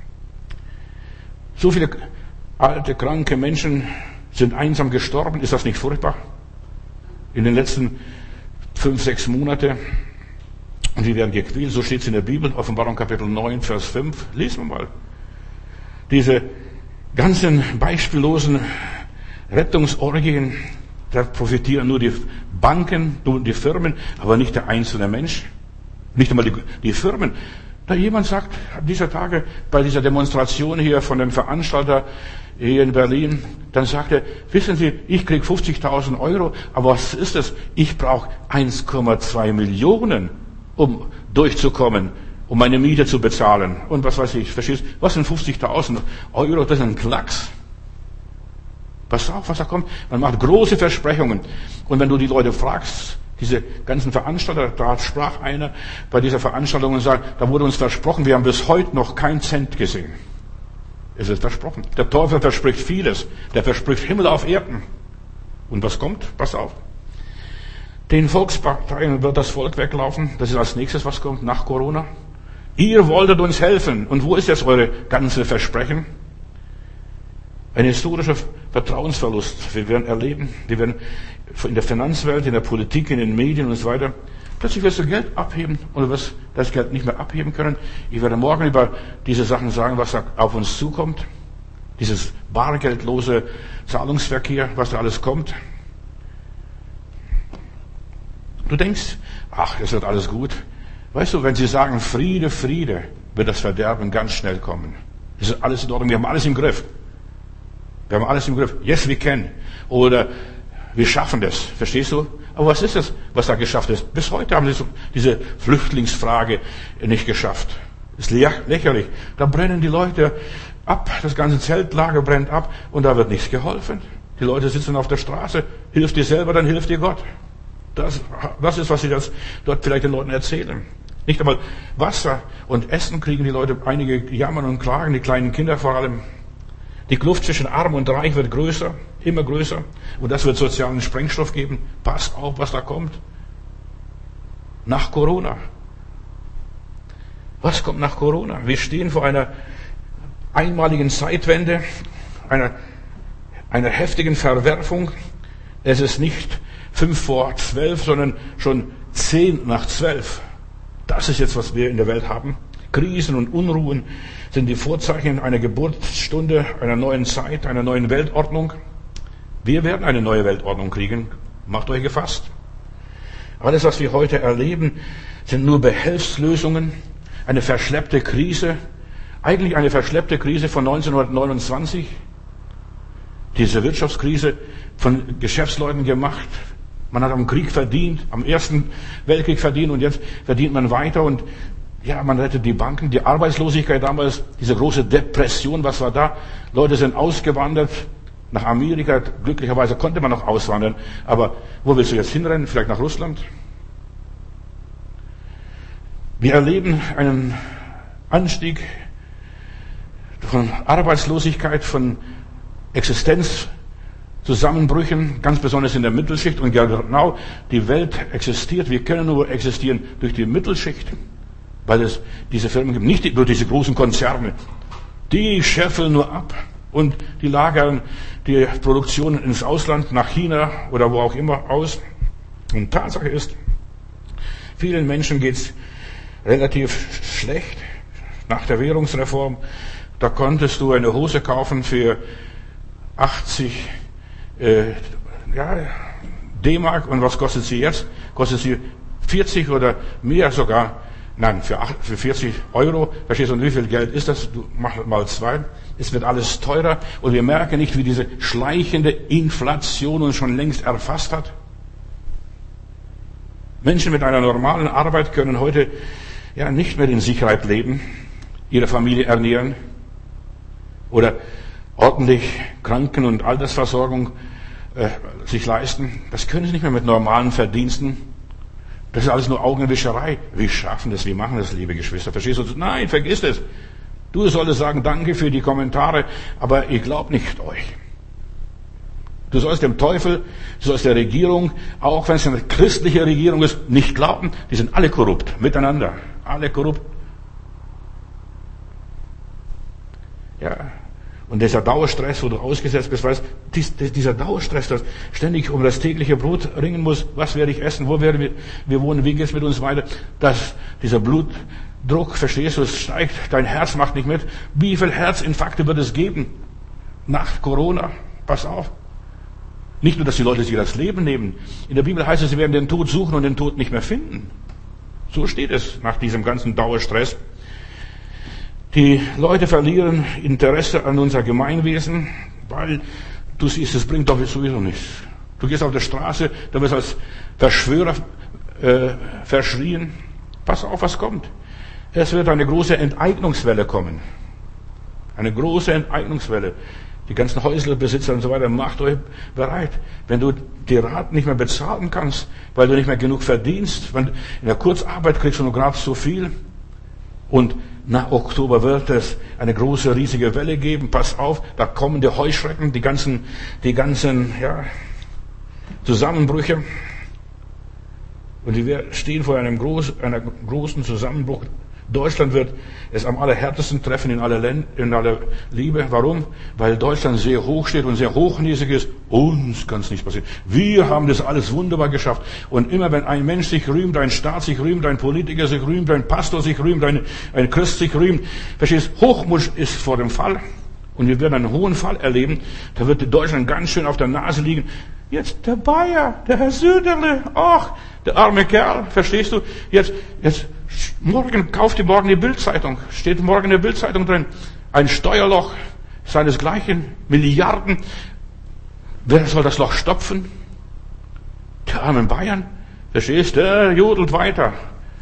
So viele alte, kranke Menschen sind einsam gestorben. Ist das nicht furchtbar? In den letzten 5, 6 Monaten. Und wir werden gequält. So steht es in der Bibel, Offenbarung Kapitel 9, Vers 5. Lesen wir mal. Diese ganzen beispiellosen Rettungsorgien, da profitieren nur die Banken, nur die Firmen, aber nicht der einzelne Mensch. Nicht einmal die Firmen. Da jemand sagt, dieser Tage bei dieser Demonstration hier von dem Veranstalter hier in Berlin, dann sagt er, wissen Sie, ich krieg 50.000 Euro, aber was ist das? Ich brauche 1,2 Millionen, um durchzukommen, um meine Miete zu bezahlen. Und was weiß ich, verstehst du? Was sind 50.000 Euro? Das ist ein Klacks. Pass auf, was da kommt. Man macht große Versprechungen. Und wenn du die Leute fragst, diese ganzen Veranstalter, da sprach einer bei dieser Veranstaltung und sagt, da wurde uns versprochen, wir haben bis heute noch keinen Cent gesehen. Es ist versprochen. Der Teufel verspricht vieles. Der verspricht Himmel auf Erden. Und was kommt? Pass auf. Den Volksparteien wird das Volk weglaufen. Das ist als nächstes, was kommt nach Corona. Ihr wolltet uns helfen. Und wo ist jetzt eure ganze Versprechen? Ein historischer Vertrauensverlust. Wir werden erleben, wir werden in der Finanzwelt, in der Politik, in den Medien und so weiter, plötzlich wirst du Geld abheben und du wirst das Geld nicht mehr abheben können. Ich werde morgen über diese Sachen sagen, was da auf uns zukommt. Dieses bargeldlose Zahlungsverkehr, was da alles kommt. Du denkst, ach, es wird alles gut. Weißt du, wenn sie sagen Friede, Friede, wird das Verderben ganz schnell kommen. Es ist alles in Ordnung, wir haben alles im Griff. Wir haben alles im Griff. Yes, we can. Oder wir schaffen das. Verstehst du? Aber was ist das, was da geschafft ist? Bis heute haben sie diese Flüchtlingsfrage nicht geschafft. Das ist lächerlich. Da brennen die Leute ab. Das ganze Zeltlager brennt ab. Und da wird nichts geholfen. Die Leute sitzen auf der Straße. Hilf dir selber, dann hilft dir Gott. Das ist, was sie dort vielleicht den Leuten erzählen. Nicht einmal Wasser und Essen kriegen die Leute. Einige jammern und klagen, die kleinen Kinder vor allem. Die Kluft zwischen Arm und Reich wird größer, immer größer. Und das wird sozialen Sprengstoff geben. Passt auf, was da kommt. Nach Corona. Was kommt nach Corona? Wir stehen vor einer einmaligen Zeitwende, einer heftigen Verwerfung. Es ist nicht 11:55, sondern schon 11:10. Das ist jetzt, was wir in der Welt haben. Krisen und Unruhen sind die Vorzeichen einer Geburtsstunde, einer neuen Zeit, einer neuen Weltordnung. Wir werden eine neue Weltordnung kriegen. Macht euch gefasst. Alles, was wir heute erleben, sind nur Behelfslösungen, eine verschleppte Krise, eigentlich eine verschleppte Krise von 1929. Diese Wirtschaftskrise von Geschäftsleuten gemacht. Man hat am Krieg verdient, am Ersten Weltkrieg verdient und jetzt verdient man weiter und ja, man rettet die Banken, die Arbeitslosigkeit damals, diese große Depression, was war da? Leute sind ausgewandert nach Amerika, glücklicherweise konnte man noch auswandern, aber wo willst du jetzt hinrennen? Vielleicht nach Russland? Wir erleben einen Anstieg von Arbeitslosigkeit, von Existenzzusammenbrüchen, ganz besonders in der Mittelschicht. Und genau die Welt existiert. Wir können nur existieren durch die Mittelschicht, weil es diese Firmen gibt, nicht durch diese großen Konzerne. Die scheffeln nur ab und die lagern die Produktion ins Ausland, nach China oder wo auch immer aus. Und Tatsache ist, vielen Menschen geht's relativ schlecht nach der Währungsreform. Da konntest du eine Hose kaufen für 80 D-Mark. Und was kostet sie jetzt? Kostet sie 40 oder mehr sogar? Nein, für 40 Euro. Verstehst du, und wie viel Geld ist das? Du mach mal 2. Es wird alles teurer. Und wir merken nicht, wie diese schleichende Inflation uns schon längst erfasst hat. Menschen mit einer normalen Arbeit können heute nicht mehr in Sicherheit leben, ihre Familie ernähren oder ordentlich Kranken- und Altersversorgung sich leisten. Das können sie nicht mehr mit normalen Verdiensten. Das ist alles nur Augenwischerei. Wir schaffen das, wir machen das, liebe Geschwister. Verstehst du? Nein, vergiss es. Du solltest sagen, danke für die Kommentare, aber ich glaube nicht euch. Du sollst dem Teufel, du sollst der Regierung, auch wenn es eine christliche Regierung ist, nicht glauben. Die sind alle korrupt, miteinander. Alle korrupt. Ja. Und dieser Dauerstress, wo du ausgesetzt bist, weißt, dieser Dauerstress, das ständig um das tägliche Brot ringen muss, was werde ich essen, wo werden wir wohnen, wie geht's mit uns weiter, dieser Blutdruck, verstehst du, es steigt, dein Herz macht nicht mit. Wie viel Herzinfarkte wird es geben nach Corona? Pass auf. Nicht nur, dass die Leute sich das Leben nehmen. In der Bibel heißt es, sie werden den Tod suchen und den Tod nicht mehr finden. So steht es nach diesem ganzen Dauerstress. Die Leute verlieren Interesse an unser Gemeinwesen, weil du siehst, es bringt doch sowieso nichts. Du gehst auf der Straße, da wirst du als Verschwörer verschrien. Pass auf, was kommt. Es wird eine große Enteignungswelle kommen. Eine große Enteignungswelle. Die ganzen Häuslebesitzer und so weiter, macht euch bereit. Wenn du die Raten nicht mehr bezahlen kannst, weil du nicht mehr genug verdienst, in der Kurzarbeit kriegst du nur gerade so viel. Und nach Oktober wird es eine große, riesige Welle geben. Pass auf, da kommen die Heuschrecken, die ganzen Zusammenbrüche. Und wir stehen vor einer großen Zusammenbruch. Deutschland wird es am allerhärtesten treffen in aller Liebe. Warum? Weil Deutschland sehr hoch steht und sehr hochnäsig ist. Uns kann es nicht passieren. Wir haben das alles wunderbar geschafft. Und immer wenn ein Mensch sich rühmt, ein Staat sich rühmt, ein Politiker sich rühmt, ein Pastor sich rühmt, ein Christ sich rühmt, verstehst du, Hochmut ist vor dem Fall. Und wir werden einen hohen Fall erleben. Da wird Deutschland ganz schön auf der Nase liegen. Jetzt der Bayer, der Herr Söderle, ach, der arme Kerl, verstehst du? Jetzt kauft ihr morgen die Bildzeitung. Steht morgen in der Bildzeitung drin. Ein Steuerloch seinesgleichen, Milliarden. Wer soll das Loch stopfen? Der arme Bayern, verstehst du? Der jodelt weiter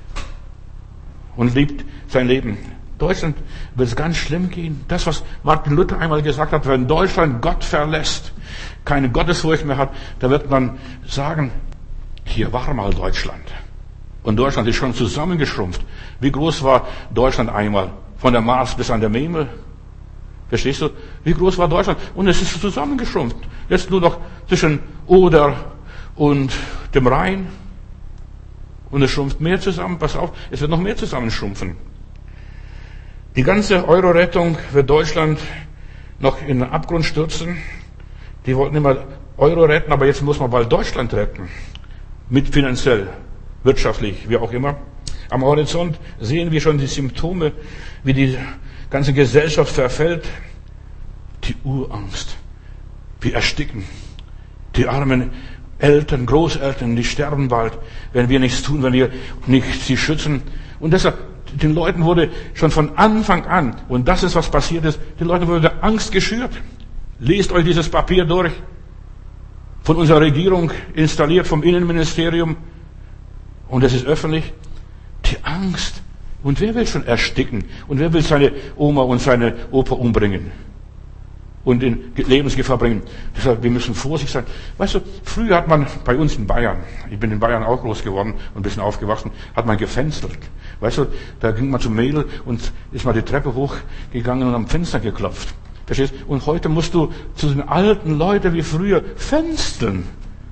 und liebt sein Leben. Deutschland wird es ganz schlimm gehen. Das, was Martin Luther einmal gesagt hat, wenn Deutschland Gott verlässt, keine Gottesfurcht mehr hat, da wird man sagen, hier war mal Deutschland. Und Deutschland ist schon zusammengeschrumpft. Wie groß war Deutschland einmal? Von der Mars bis an der Memel. Verstehst du? Wie groß war Deutschland? Und es ist zusammengeschrumpft. Jetzt nur noch zwischen Oder und dem Rhein. Und es schrumpft mehr zusammen. Pass auf, es wird noch mehr zusammenschrumpfen. Die ganze Euro-Rettung wird Deutschland noch in den Abgrund stürzen. Die wollten immer Euro retten, aber jetzt muss man bald Deutschland retten. Mit finanziell, wirtschaftlich, wie auch immer. Am Horizont sehen wir schon die Symptome, wie die ganze Gesellschaft verfällt. Die Urangst. Wir ersticken. Die armen Eltern, Großeltern, die sterben bald, wenn wir nichts tun, wenn wir nicht sie schützen. Und deshalb, den Leuten wurde schon von Anfang an, und das ist, was passiert ist, den Leuten wurde Angst geschürt. Lest euch dieses Papier durch. Von unserer Regierung installiert, vom Innenministerium. Und es ist öffentlich. Die Angst. Und wer will schon ersticken? Und wer will seine Oma und seine Opa umbringen? und in Lebensgefahr bringen. Deshalb, wir müssen vorsichtig sein. Weißt du, früher hat man bei uns in Bayern, ich bin in Bayern auch groß geworden und ein bisschen aufgewachsen, hat man gefenstert. Weißt du, da ging man zum Mädel und ist mal die Treppe hochgegangen und am Fenster geklopft. Verstehst? Und heute musst du zu den alten Leuten wie früher fenstern.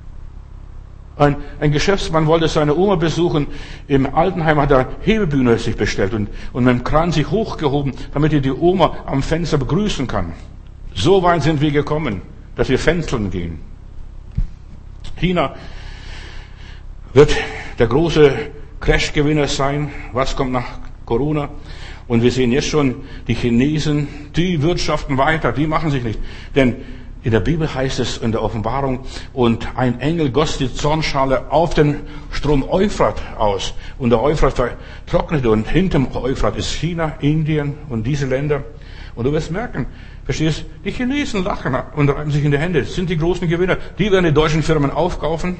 Ein Geschäftsmann wollte seine Oma besuchen. Im Altenheim hat er Hebebühne sich bestellt und mit dem Kran sich hochgehoben, damit er die Oma am Fenster begrüßen kann. So weit sind wir gekommen, dass wir fenstern gehen. China wird der große Crash-Gewinner sein. Was kommt nach Corona? Und wir sehen jetzt schon, die Chinesen, die wirtschaften weiter, die machen sich nicht. Denn in der Bibel heißt es in der Offenbarung, und ein Engel goss die Zornschale auf den Strom Euphrat aus. Und der Euphrat vertrocknete und hinterm Euphrat ist China, Indien und diese Länder. Und du wirst merken, verstehst, die Chinesen lachen und reiben sich in die Hände. Das sind die großen Gewinner. Die werden die deutschen Firmen aufkaufen.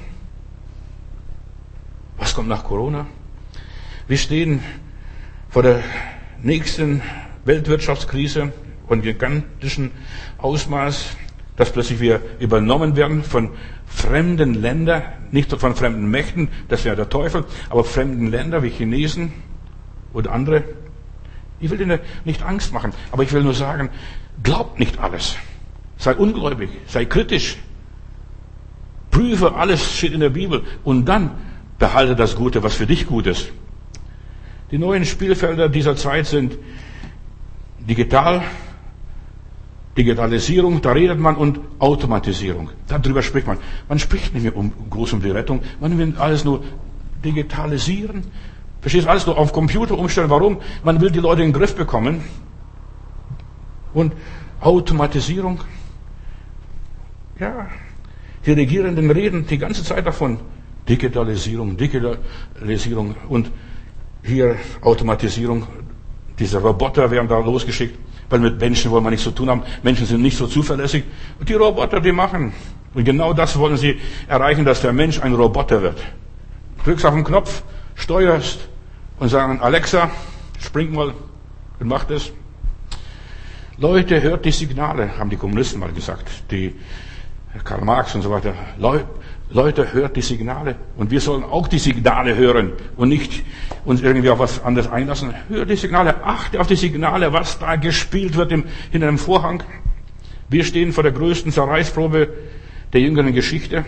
Was kommt nach Corona? Wir stehen vor der nächsten Weltwirtschaftskrise von gigantischem Ausmaß, dass plötzlich wir übernommen werden von fremden Ländern, nicht von fremden Mächten, das wäre der Teufel, aber fremden Ländern wie Chinesen und andere. Ich will Ihnen nicht Angst machen, aber ich will nur sagen, glaubt nicht alles. Sei ungläubig, sei kritisch. Prüfe alles, steht in der Bibel, und dann behalte das Gute, was für dich gut ist. Die neuen Spielfelder dieser Zeit sind Digitalisierung, da redet man, und Automatisierung. Darüber spricht man. Man spricht nicht mehr groß um die Rettung, man will alles nur digitalisieren. Verstehst du, alles nur auf Computer umstellen. Warum? Man will die Leute in den Griff bekommen. Und Automatisierung. Ja, die Regierenden reden die ganze Zeit davon. Digitalisierung und hier Automatisierung. Diese Roboter werden da losgeschickt, weil mit Menschen wollen wir nichts zu tun haben. Menschen sind nicht so zuverlässig. Und die Roboter, die machen. Und genau das wollen sie erreichen, dass der Mensch ein Roboter wird. Drückst auf den Knopf, steuerst und sagen, Alexa, spring mal und mach das. Leute, hört die Signale, haben die Kommunisten mal gesagt, die Karl Marx und so weiter. Leute, hört die Signale. Und wir sollen auch die Signale hören und nicht uns irgendwie auf was anderes einlassen. Hört die Signale, achte auf die Signale, was da gespielt wird hinter dem Vorhang. Wir stehen vor der größten Zerreißprobe der jüngeren Geschichte.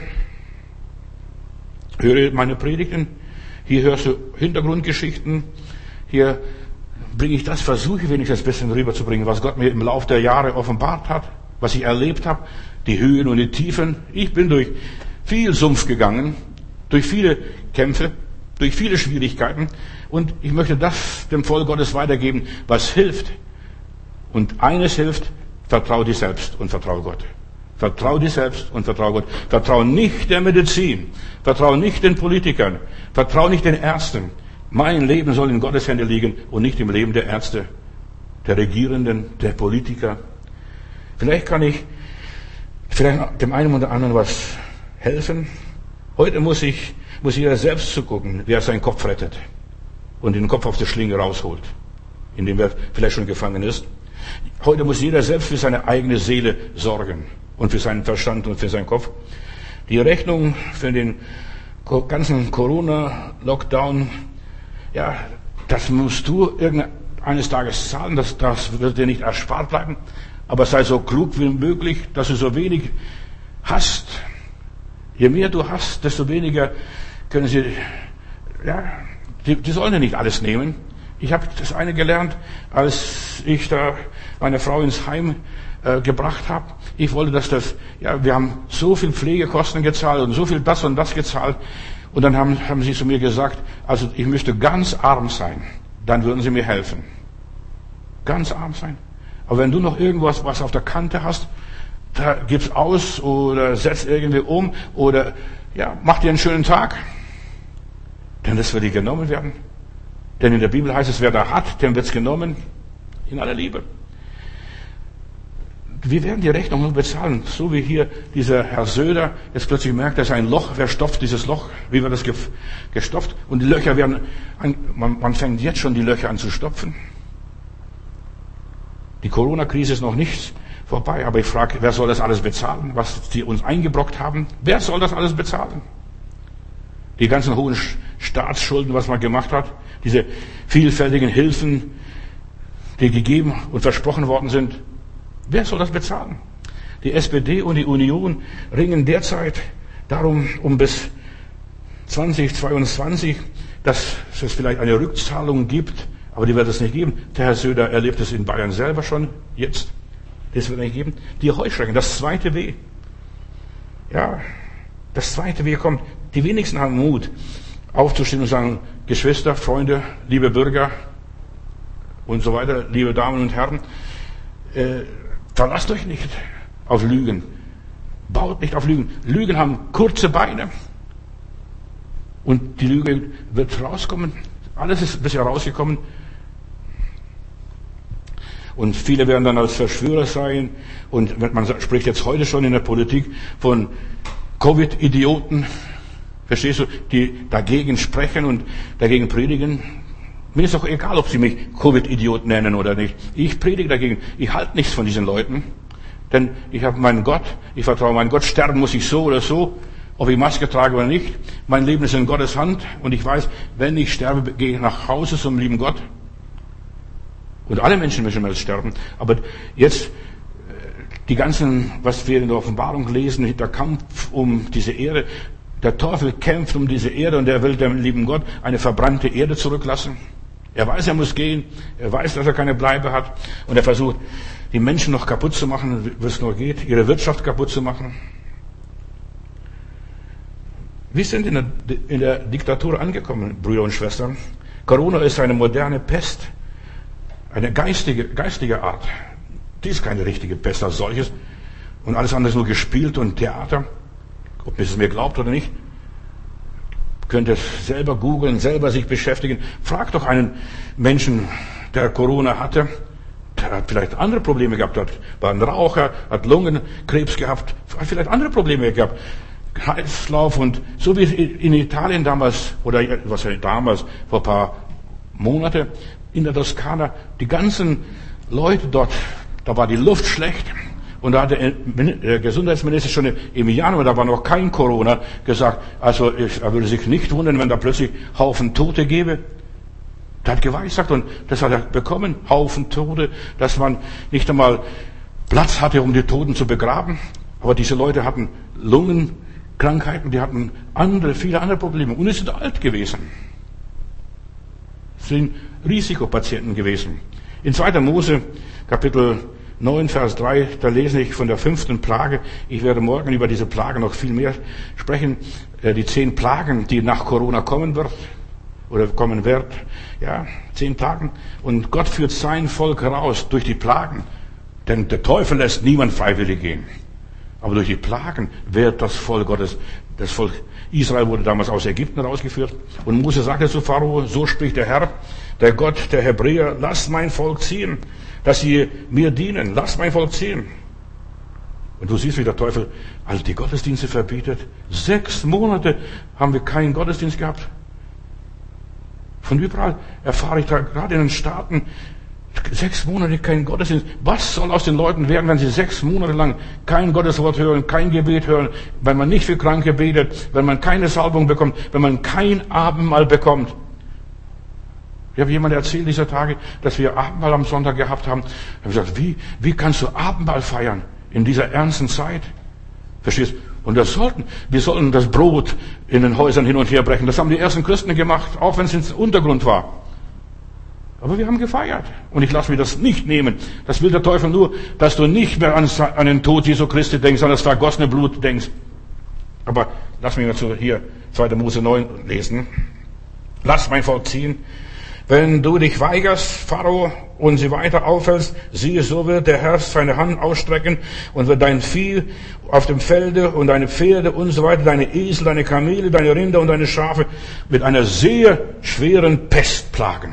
Höre meine Predigten. Hier hörst du Hintergrundgeschichten. Hier bringe ich das, versuche wenigstens ein bisschen rüberzubringen, was Gott mir im Laufe der Jahre offenbart hat, was ich erlebt habe, die Höhen und die Tiefen. Ich bin durch viel Sumpf gegangen, durch viele Kämpfe, durch viele Schwierigkeiten, und ich möchte das dem Volk Gottes weitergeben, was hilft. Und eines hilft: vertrau dir selbst und vertrau Gott. Vertrau dir selbst und vertrau Gott. Vertrau nicht der Medizin, vertrau nicht den Politikern, vertrau nicht den Ärzten. Mein Leben soll in Gottes Hände liegen und nicht im Leben der Ärzte, der Regierenden, der Politiker. Vielleicht kann ich dem einen oder anderen was helfen. Heute muss jeder selbst zugucken, wer seinen Kopf rettet und den Kopf auf der Schlinge rausholt, in dem er vielleicht schon gefangen ist. Heute muss jeder selbst für seine eigene Seele sorgen und für seinen Verstand und für seinen Kopf. Die Rechnung für den ganzen Corona-Lockdown, ja, das musst du eines Tages zahlen, das wird dir nicht erspart bleiben. Aber sei so klug wie möglich, dass du so wenig hast. Je mehr du hast, desto weniger können sie, ja, die sollen ja nicht alles nehmen. Ich habe das eine gelernt, als ich da meine Frau ins Heim gebracht habe. Ich wollte, wir haben so viel Pflegekosten gezahlt und so viel das und das gezahlt. Und dann haben sie zu mir gesagt, also ich müsste ganz arm sein, dann würden sie mir helfen. Ganz arm sein. Aber wenn du noch irgendwas, was auf der Kante hast, da gib's aus oder setz irgendwie um oder ja, mach dir einen schönen Tag. Denn das wird dir genommen werden. Denn in der Bibel heißt es, wer da hat, dem wird's genommen. In aller Liebe. Wir werden die Rechnung nur bezahlen. So wie hier dieser Herr Söder jetzt plötzlich merkt, dass ein Loch, wer stopft dieses Loch? Wie wird das gestopft? Und die Löcher man fängt jetzt schon die Löcher an zu stopfen. Die Corona-Krise ist noch nicht vorbei. Aber ich frage, wer soll das alles bezahlen, was die uns eingebrockt haben? Wer soll das alles bezahlen? Die ganzen hohen Staatsschulden, was man gemacht hat, diese vielfältigen Hilfen, die gegeben und versprochen worden sind. Wer soll das bezahlen? Die SPD und die Union ringen derzeit darum, um bis 2022, dass es vielleicht eine Rückzahlung gibt, aber die wird es nicht geben. Der Herr Söder erlebt es in Bayern selber schon jetzt. Das wird nicht geben. Die Heuschrecken, das zweite W. Ja, das zweite W kommt. Die wenigsten haben Mut, aufzustehen und sagen, Geschwister, Freunde, liebe Bürger und so weiter, liebe Damen und Herren, verlasst euch nicht auf Lügen. Baut nicht auf Lügen. Lügen haben kurze Beine. Und die Lüge wird rauskommen. Alles ist bisher rausgekommen. Und viele werden dann als Verschwörer sein. Und man spricht jetzt heute schon in der Politik von Covid-Idioten. Verstehst du? Die dagegen sprechen und dagegen predigen. Mir ist auch egal, ob sie mich Covid-Idiot nennen oder nicht. Ich predige dagegen. Ich halte nichts von diesen Leuten. Denn ich habe meinen Gott. Ich vertraue meinen Gott. Sterben muss ich so oder so. Ob ich Maske trage oder nicht. Mein Leben ist in Gottes Hand. Und ich weiß, wenn ich sterbe, gehe ich nach Hause zum lieben Gott. Und alle Menschen müssen mal sterben. Aber jetzt, die ganzen, was wir in der Offenbarung lesen, der Kampf um diese Erde. Der Teufel kämpft um diese Erde und er will dem lieben Gott eine verbrannte Erde zurücklassen. Er weiß, er muss gehen. Er weiß, dass er keine Bleibe hat. Und er versucht, die Menschen noch kaputt zu machen, wie es nur geht. Ihre Wirtschaft kaputt zu machen. Wir sind in der Diktatur angekommen, Brüder und Schwestern. Corona ist eine moderne Pest. Eine geistige Art. Die ist keine richtige Pest als solches. Und alles andere ist nur gespielt und Theater. Ob ihr es mir glaubt oder nicht. Könnt ihr selber googeln, selber sich beschäftigen. Fragt doch einen Menschen, der Corona hatte. Der hat vielleicht andere Probleme gehabt. War ein Raucher, hat Lungenkrebs gehabt. Hat vielleicht andere Probleme gehabt. Kreislauf und so wie in Italien damals, oder was ja damals, vor ein paar Monate, in der Toskana, die ganzen Leute dort, da war die Luft schlecht. Und da hat der Gesundheitsminister schon im Januar, da war noch kein Corona, gesagt, also er würde sich nicht wundern, wenn da plötzlich Haufen Tote gäbe. Der hat geweissagt und das hat er bekommen, Haufen Tote, dass man nicht einmal Platz hatte, um die Toten zu begraben. Aber diese Leute hatten Lungenkrankheiten, die hatten viele andere Probleme und sie sind alt gewesen. Sind Risikopatienten gewesen. In 2. Mose, Kapitel 9, Vers 3, da lese ich von der 5. Plage. Ich werde morgen über diese Plage noch viel mehr sprechen. Die 10 Plagen, die nach Corona kommen wird. Ja, 10 Plagen. Und Gott führt sein Volk raus durch die Plagen. Denn der Teufel lässt niemand freiwillig gehen. Aber durch die Plagen wird das Volk Gottes, das Volk Israel wurde damals aus Ägypten rausgeführt. Und Mose sagte zu Pharao, so spricht der Herr, der Gott der Hebräer, lasst mein Volk ziehen, dass sie mir dienen. Lasst mein Volk ziehen. Und du siehst, wie der Teufel all die Gottesdienste verbietet. 6 Monate haben wir keinen Gottesdienst gehabt. Von überall erfahre ich da, gerade in den Staaten, 6 Monate kein Gottesdienst. Was soll aus den Leuten werden, wenn sie 6 Monate lang kein Gotteswort hören, kein Gebet hören, wenn man nicht für Kranke betet, wenn man keine Salbung bekommt, wenn man kein Abendmahl bekommt? Ich habe jemand erzählt dieser Tage, dass wir Abendmahl am Sonntag gehabt haben. Ich habe gesagt, wie kannst du Abendmahl feiern in dieser ernsten Zeit? Verstehst? Und wir sollten das Brot in den Häusern hin und her brechen. Das haben die ersten Christen gemacht, auch wenn es ins Untergrund war. Aber wir haben gefeiert. Und ich lasse mir das nicht nehmen. Das will der Teufel nur, dass du nicht mehr an den Tod Jesu Christi denkst, an das vergossene Blut denkst. Aber lass mich mal hier 2. Mose 9 lesen. Lass mein Volk ziehen. Wenn du dich weigerst, Pharao, und sie weiter aufhältst, siehe, so wird der Herr seine Hand ausstrecken und wird dein Vieh auf dem Felde und deine Pferde und so weiter, deine Esel, deine Kamele, deine Rinder und deine Schafe mit einer sehr schweren Pest plagen.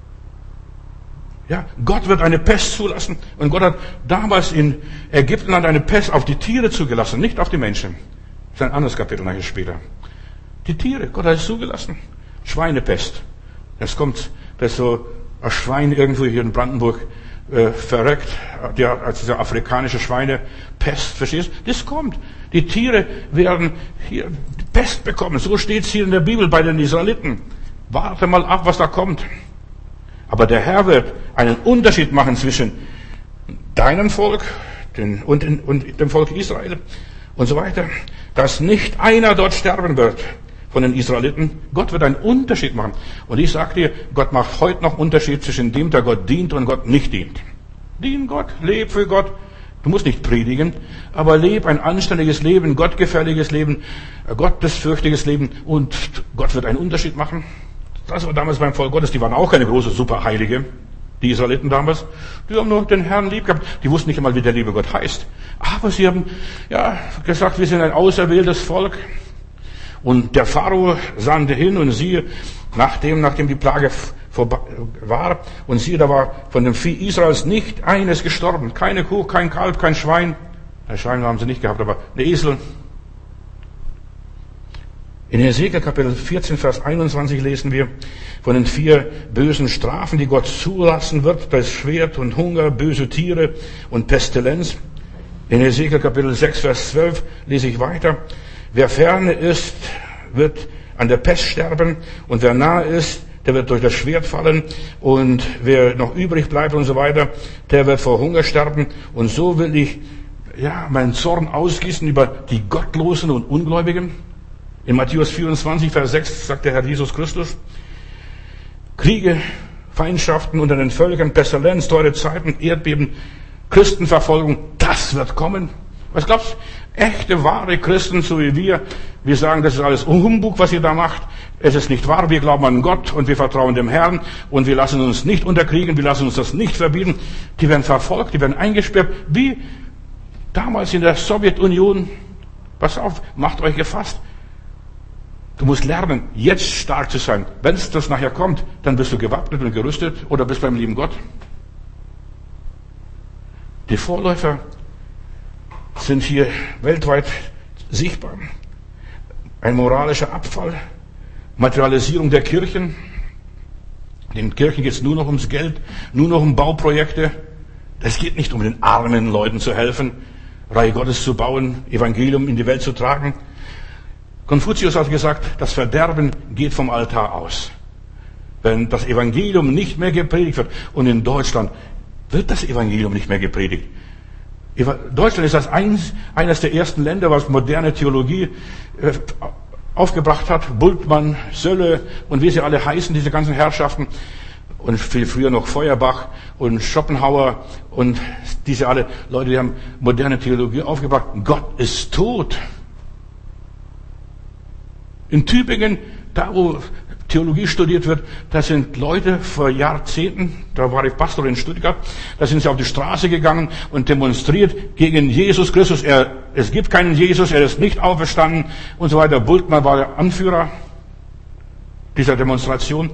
Ja, Gott wird eine Pest zulassen. Und Gott hat damals in Ägypten eine Pest auf die Tiere zugelassen, nicht auf die Menschen. Das ist ein anderes Kapitel nachher später. Die Tiere, Gott hat es zugelassen. Schweinepest. Das kommt, dass so ein Schwein irgendwo hier in Brandenburg verreckt, als diese afrikanische Schweinepest, verstehst du? Das kommt. Die Tiere werden hier Pest bekommen. So steht es hier in der Bibel bei den Israeliten. Warte mal ab, was da kommt. Aber der Herr wird einen Unterschied machen zwischen deinem Volk und dem Volk Israel und so weiter, dass nicht einer dort sterben wird von den Israeliten. Gott wird einen Unterschied machen. Und ich sage dir, Gott macht heute noch Unterschied zwischen dem, der Gott dient und Gott nicht dient. Dien Gott, leb für Gott. Du musst nicht predigen, aber leb ein anständiges Leben, gottgefälliges Leben, gottesfürchtiges Leben und Gott wird einen Unterschied machen. Das war damals beim Volk Gottes, die waren auch keine große Superheilige, die Israeliten damals. Die haben nur den Herrn lieb gehabt. Die wussten nicht einmal, wie der liebe Gott heißt. Aber sie haben, gesagt, wir sind ein auserwähltes Volk. Und der Pharao sandte hin und siehe, nachdem die Plage vorbei war, und siehe, da war von dem Vieh Israels nicht eines gestorben. Keine Kuh, kein Kalb, kein Schwein. Ein Schwein haben sie nicht gehabt, aber ein Esel. In Hesekiel Kapitel 14, Vers 21 lesen wir von den 4 bösen Strafen, die Gott zulassen wird. Da ist Schwert und Hunger, böse Tiere und Pestilenz. In Hesekiel Kapitel 6, Vers 12 lese ich weiter. Wer ferne ist, wird an der Pest sterben, und wer nahe ist, der wird durch das Schwert fallen, und wer noch übrig bleibt und so weiter, der wird vor Hunger sterben. Und so will ich meinen Zorn ausgießen über die Gottlosen und Ungläubigen. In Matthäus 24, Vers 6 sagt der Herr Jesus Christus, Kriege, Feindschaften unter den Völkern, Pestilenz, teure Zeiten, Erdbeben, Christenverfolgung, das wird kommen. Was glaubst du? Echte, wahre Christen, so wie wir sagen, das ist alles Humbug, was ihr da macht. Es ist nicht wahr, wir glauben an Gott und wir vertrauen dem Herrn und wir lassen uns nicht unterkriegen, wir lassen uns das nicht verbieten. Die werden verfolgt, die werden eingesperrt, wie damals in der Sowjetunion. Pass auf, macht euch gefasst. Du musst lernen, jetzt stark zu sein. Wenn es das nachher kommt, dann bist du gewappnet und gerüstet oder bist beim lieben Gott. Die Vorläufer sind hier weltweit sichtbar. Ein moralischer Abfall, Materialisierung der Kirchen. Den Kirchen geht es nur noch ums Geld, nur noch um Bauprojekte. Es geht nicht um den armen Leuten zu helfen, Reich Gottes zu bauen, Evangelium in die Welt zu tragen. Konfuzius hat gesagt, das Verderben geht vom Altar aus. Wenn das Evangelium nicht mehr gepredigt wird, und in Deutschland wird das Evangelium nicht mehr gepredigt. Deutschland ist eines der ersten Länder, was moderne Theologie aufgebracht hat. Bultmann, Sölle und wie sie alle heißen, diese ganzen Herrschaften. Und viel früher noch Feuerbach und Schopenhauer und diese alle Leute, die haben moderne Theologie aufgebracht. Gott ist tot. In Tübingen, da wo Theologie studiert wird, da sind Leute vor Jahrzehnten, da war ich Pastor in Stuttgart, da sind sie auf die Straße gegangen und demonstriert gegen Jesus Christus. Es gibt keinen Jesus, er ist nicht auferstanden und so weiter. Bultmann war der Anführer dieser Demonstration.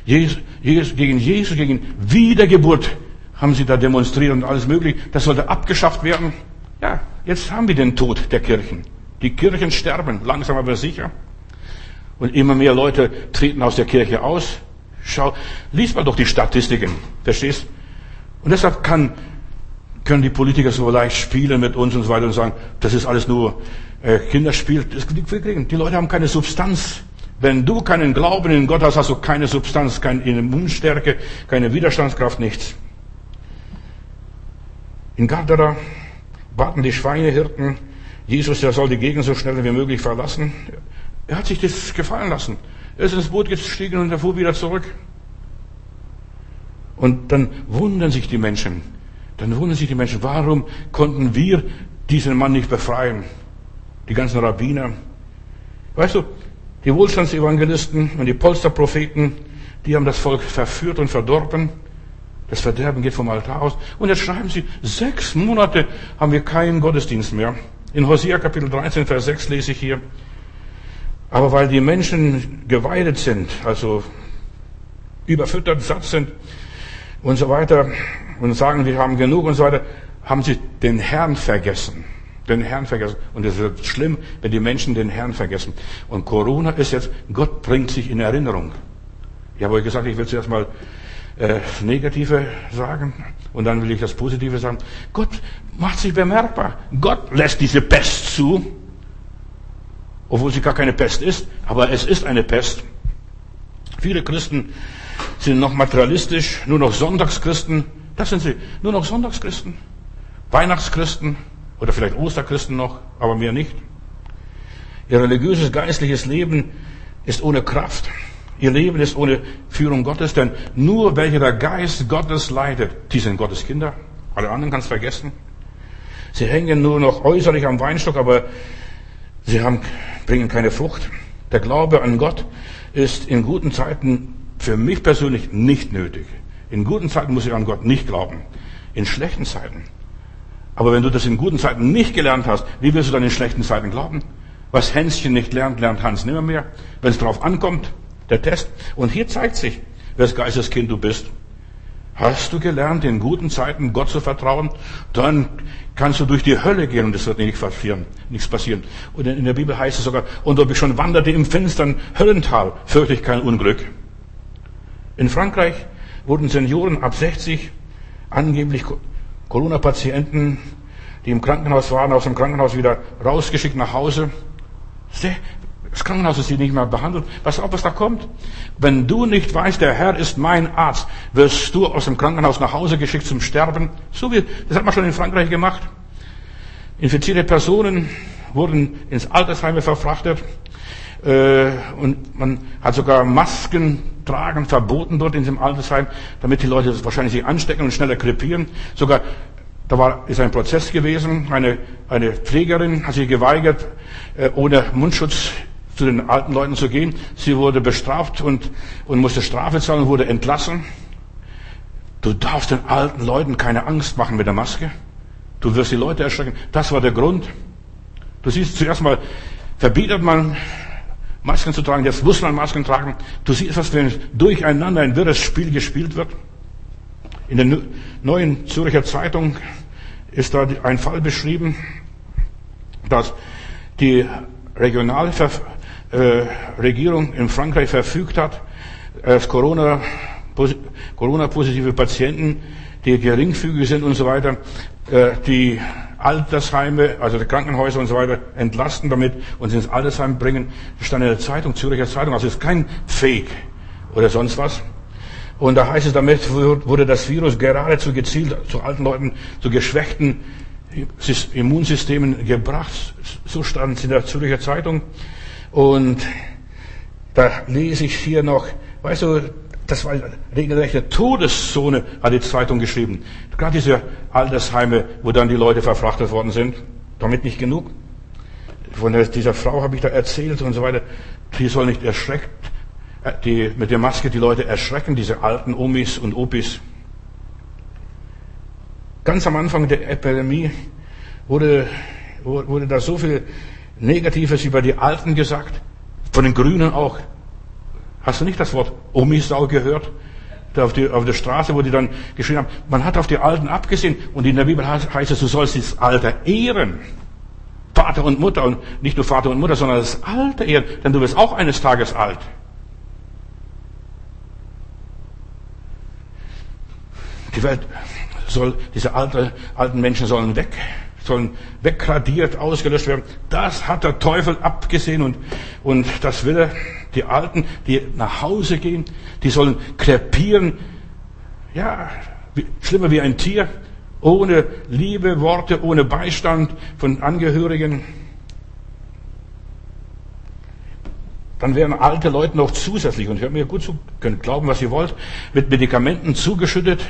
Gegen Wiedergeburt haben sie da demonstriert und alles Mögliche. Das sollte abgeschafft werden. Ja, jetzt haben wir den Tod der Kirchen. Die Kirchen sterben, langsam aber sicher. Und immer mehr Leute treten aus der Kirche aus. Lies mal doch die Statistiken, verstehst? Und deshalb können die Politiker so leicht spielen mit uns und so weiter und sagen, das ist alles nur Kinderspiel. Die Leute haben keine Substanz. Wenn du keinen Glauben in Gott hast, hast du keine Substanz, keine Immunstärke, keine Widerstandskraft, nichts. In Gadara baten die Schweinehirten, Jesus, der soll die Gegend so schnell wie möglich verlassen. Er hat sich das gefallen lassen. Er ist ins Boot gestiegen und er fuhr wieder zurück. Und dann wundern sich die Menschen. Warum konnten wir diesen Mann nicht befreien? Die ganzen Rabbiner. Weißt du, die Wohlstandsevangelisten und die Polsterpropheten, die haben das Volk verführt und verdorben. Das Verderben geht vom Altar aus. Und jetzt schreiben sie, 6 Monate haben wir keinen Gottesdienst mehr. In Hosea Kapitel 13, Vers 6 lese ich hier, aber weil die Menschen geweidet sind, also überfüttert, satt sind und so weiter und sagen, wir haben genug und so weiter, haben sie den Herrn vergessen. Den Herrn vergessen. Und es ist schlimm, wenn die Menschen den Herrn vergessen. Und Corona ist jetzt, Gott bringt sich in Erinnerung. Ich habe euch gesagt, ich will zuerst mal Negative sagen und dann will ich das Positive sagen. Gott macht sich bemerkbar. Gott lässt diese Pest zu, obwohl sie gar keine Pest ist, aber es ist eine Pest. Viele Christen sind noch materialistisch, nur noch Sonntagschristen. Das sind sie, nur noch Sonntagschristen. Weihnachtschristen oder vielleicht Osterchristen noch, aber mehr nicht. Ihr religiöses, geistliches Leben ist ohne Kraft. Ihr Leben ist ohne Führung Gottes, denn nur welcher der Geist Gottes leitet, die sind Gottes Kinder. Alle anderen kannst du vergessen. Sie hängen nur noch äußerlich am Weinstock, aber sie bringen keine Frucht. Der Glaube an Gott ist in guten Zeiten für mich persönlich nicht nötig. In guten Zeiten muss ich an Gott nicht glauben. In schlechten Zeiten. Aber wenn du das in guten Zeiten nicht gelernt hast, wie willst du dann in schlechten Zeiten glauben? Was Hänschen nicht lernt, lernt Hans nimmer mehr. Wenn es drauf ankommt, der Test. Und hier zeigt sich, welches Geisteskind du bist. Hast du gelernt, in guten Zeiten Gott zu vertrauen? Dann kannst du durch die Hölle gehen und es wird nichts passieren. Und in der Bibel heißt es sogar, und ob ich schon wanderte im finstern Höllental, fürchte ich kein Unglück. In Frankreich wurden Senioren ab 60, angeblich Corona-Patienten, die im Krankenhaus waren, aus dem Krankenhaus wieder rausgeschickt nach Hause. Das Krankenhaus ist sie nicht mehr behandelt. Pass auf, was da kommt. Wenn du nicht weißt, der Herr ist mein Arzt, wirst du aus dem Krankenhaus nach Hause geschickt zum Sterben. Das hat man schon in Frankreich gemacht. Infizierte Personen wurden ins Altersheim verfrachtet. Und man hat sogar Masken tragen verboten dort in diesem Altersheim, damit die Leute wahrscheinlich sich anstecken und schneller krepieren. Sogar, ist ein Prozess gewesen. Eine Pflegerin hat sich geweigert, ohne Mundschutz zu den alten Leuten zu gehen. Sie wurde bestraft und musste Strafe zahlen und wurde entlassen. Du darfst den alten Leuten keine Angst machen mit der Maske. Du wirst die Leute erschrecken. Das war der Grund. Du siehst, zuerst mal verbietet man Masken zu tragen, jetzt muss man Masken tragen. Du siehst, was für ein Durcheinander, ein wirres Spiel gespielt wird. In der Neuen Zürcher Zeitung ist da ein Fall beschrieben, dass die Regionalregierung in Frankreich verfügt hat, dass Corona-positive Patienten, die geringfügig sind und so weiter, die Altersheime, also die Krankenhäuser und so weiter entlasten damit und sie ins Altersheim bringen. Das stand in der Zeitung, Zürcher Zeitung, also es ist kein Fake oder sonst was. Und da heißt es, damit wurde das Virus geradezu gezielt zu alten Leuten, zu geschwächten Immunsystemen gebracht. So stand es in der Zürcher Zeitung. Und da lese ich hier noch, weißt du, das war eine regelrechte Todeszone, hat die Zeitung geschrieben. Gerade diese Altersheime, wo dann die Leute verfrachtet worden sind. Damit nicht genug. Von dieser Frau habe ich da erzählt und so weiter. Die soll nicht mit der Maske die Leute erschrecken, diese alten Omis und Opis. Ganz am Anfang der Epidemie wurde da so viel Negatives über die Alten gesagt. Von den Grünen auch. Hast du nicht das Wort Omisau gehört? Da auf der Straße, wo die dann geschrien haben, man hat auf die Alten abgesehen. Und in der Bibel heißt es, du sollst das Alter ehren. Vater und Mutter. Und nicht nur Vater und Mutter, sondern das Alter ehren. Denn du wirst auch eines Tages alt. Die Welt diese alten Menschen sollen wegradiert, ausgelöscht werden. Das hat der Teufel abgesehen und das will er. Die Alten, die nach Hause gehen, die sollen krepieren, ja, schlimmer wie ein Tier, ohne Liebe, Worte, ohne Beistand von Angehörigen. Dann werden alte Leute noch zusätzlich, und hört mir gut zu, könnt glauben, was ihr wollt, mit Medikamenten zugeschüttet.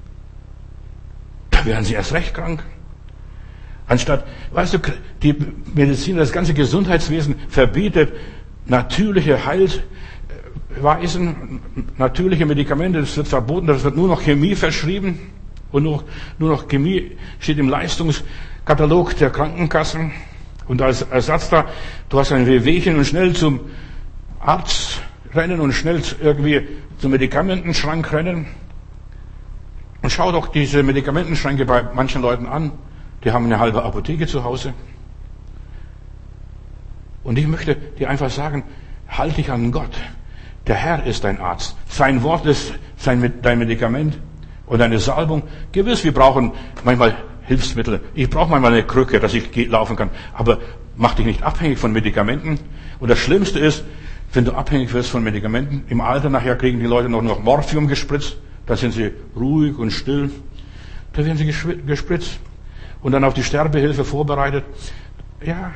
Da werden sie erst recht krank. Anstatt, weißt du, die Medizin, das ganze Gesundheitswesen verbietet natürliche Heilweisen, natürliche Medikamente, das wird verboten, das wird nur noch Chemie verschrieben und nur noch Chemie steht im Leistungskatalog der Krankenkassen und als Ersatz da, du hast ein Wehwehchen und schnell zum Arzt rennen und schnell irgendwie zum Medikamentenschrank rennen. Und schau doch diese Medikamentenschränke bei manchen Leuten an. Die haben eine halbe Apotheke zu Hause. Und ich möchte dir einfach sagen, halt dich an Gott. Der Herr ist dein Arzt. Sein Wort ist dein Medikament und deine Salbung. Gewiss, wir brauchen manchmal Hilfsmittel. Ich brauche manchmal eine Krücke, dass ich laufen kann. Aber mach dich nicht abhängig von Medikamenten. Und das Schlimmste ist, wenn du abhängig wirst von Medikamenten, im Alter nachher kriegen die Leute noch Morphium gespritzt. Da sind sie ruhig und still. Da werden sie gespritzt. Und dann auf die Sterbehilfe vorbereitet. Ja.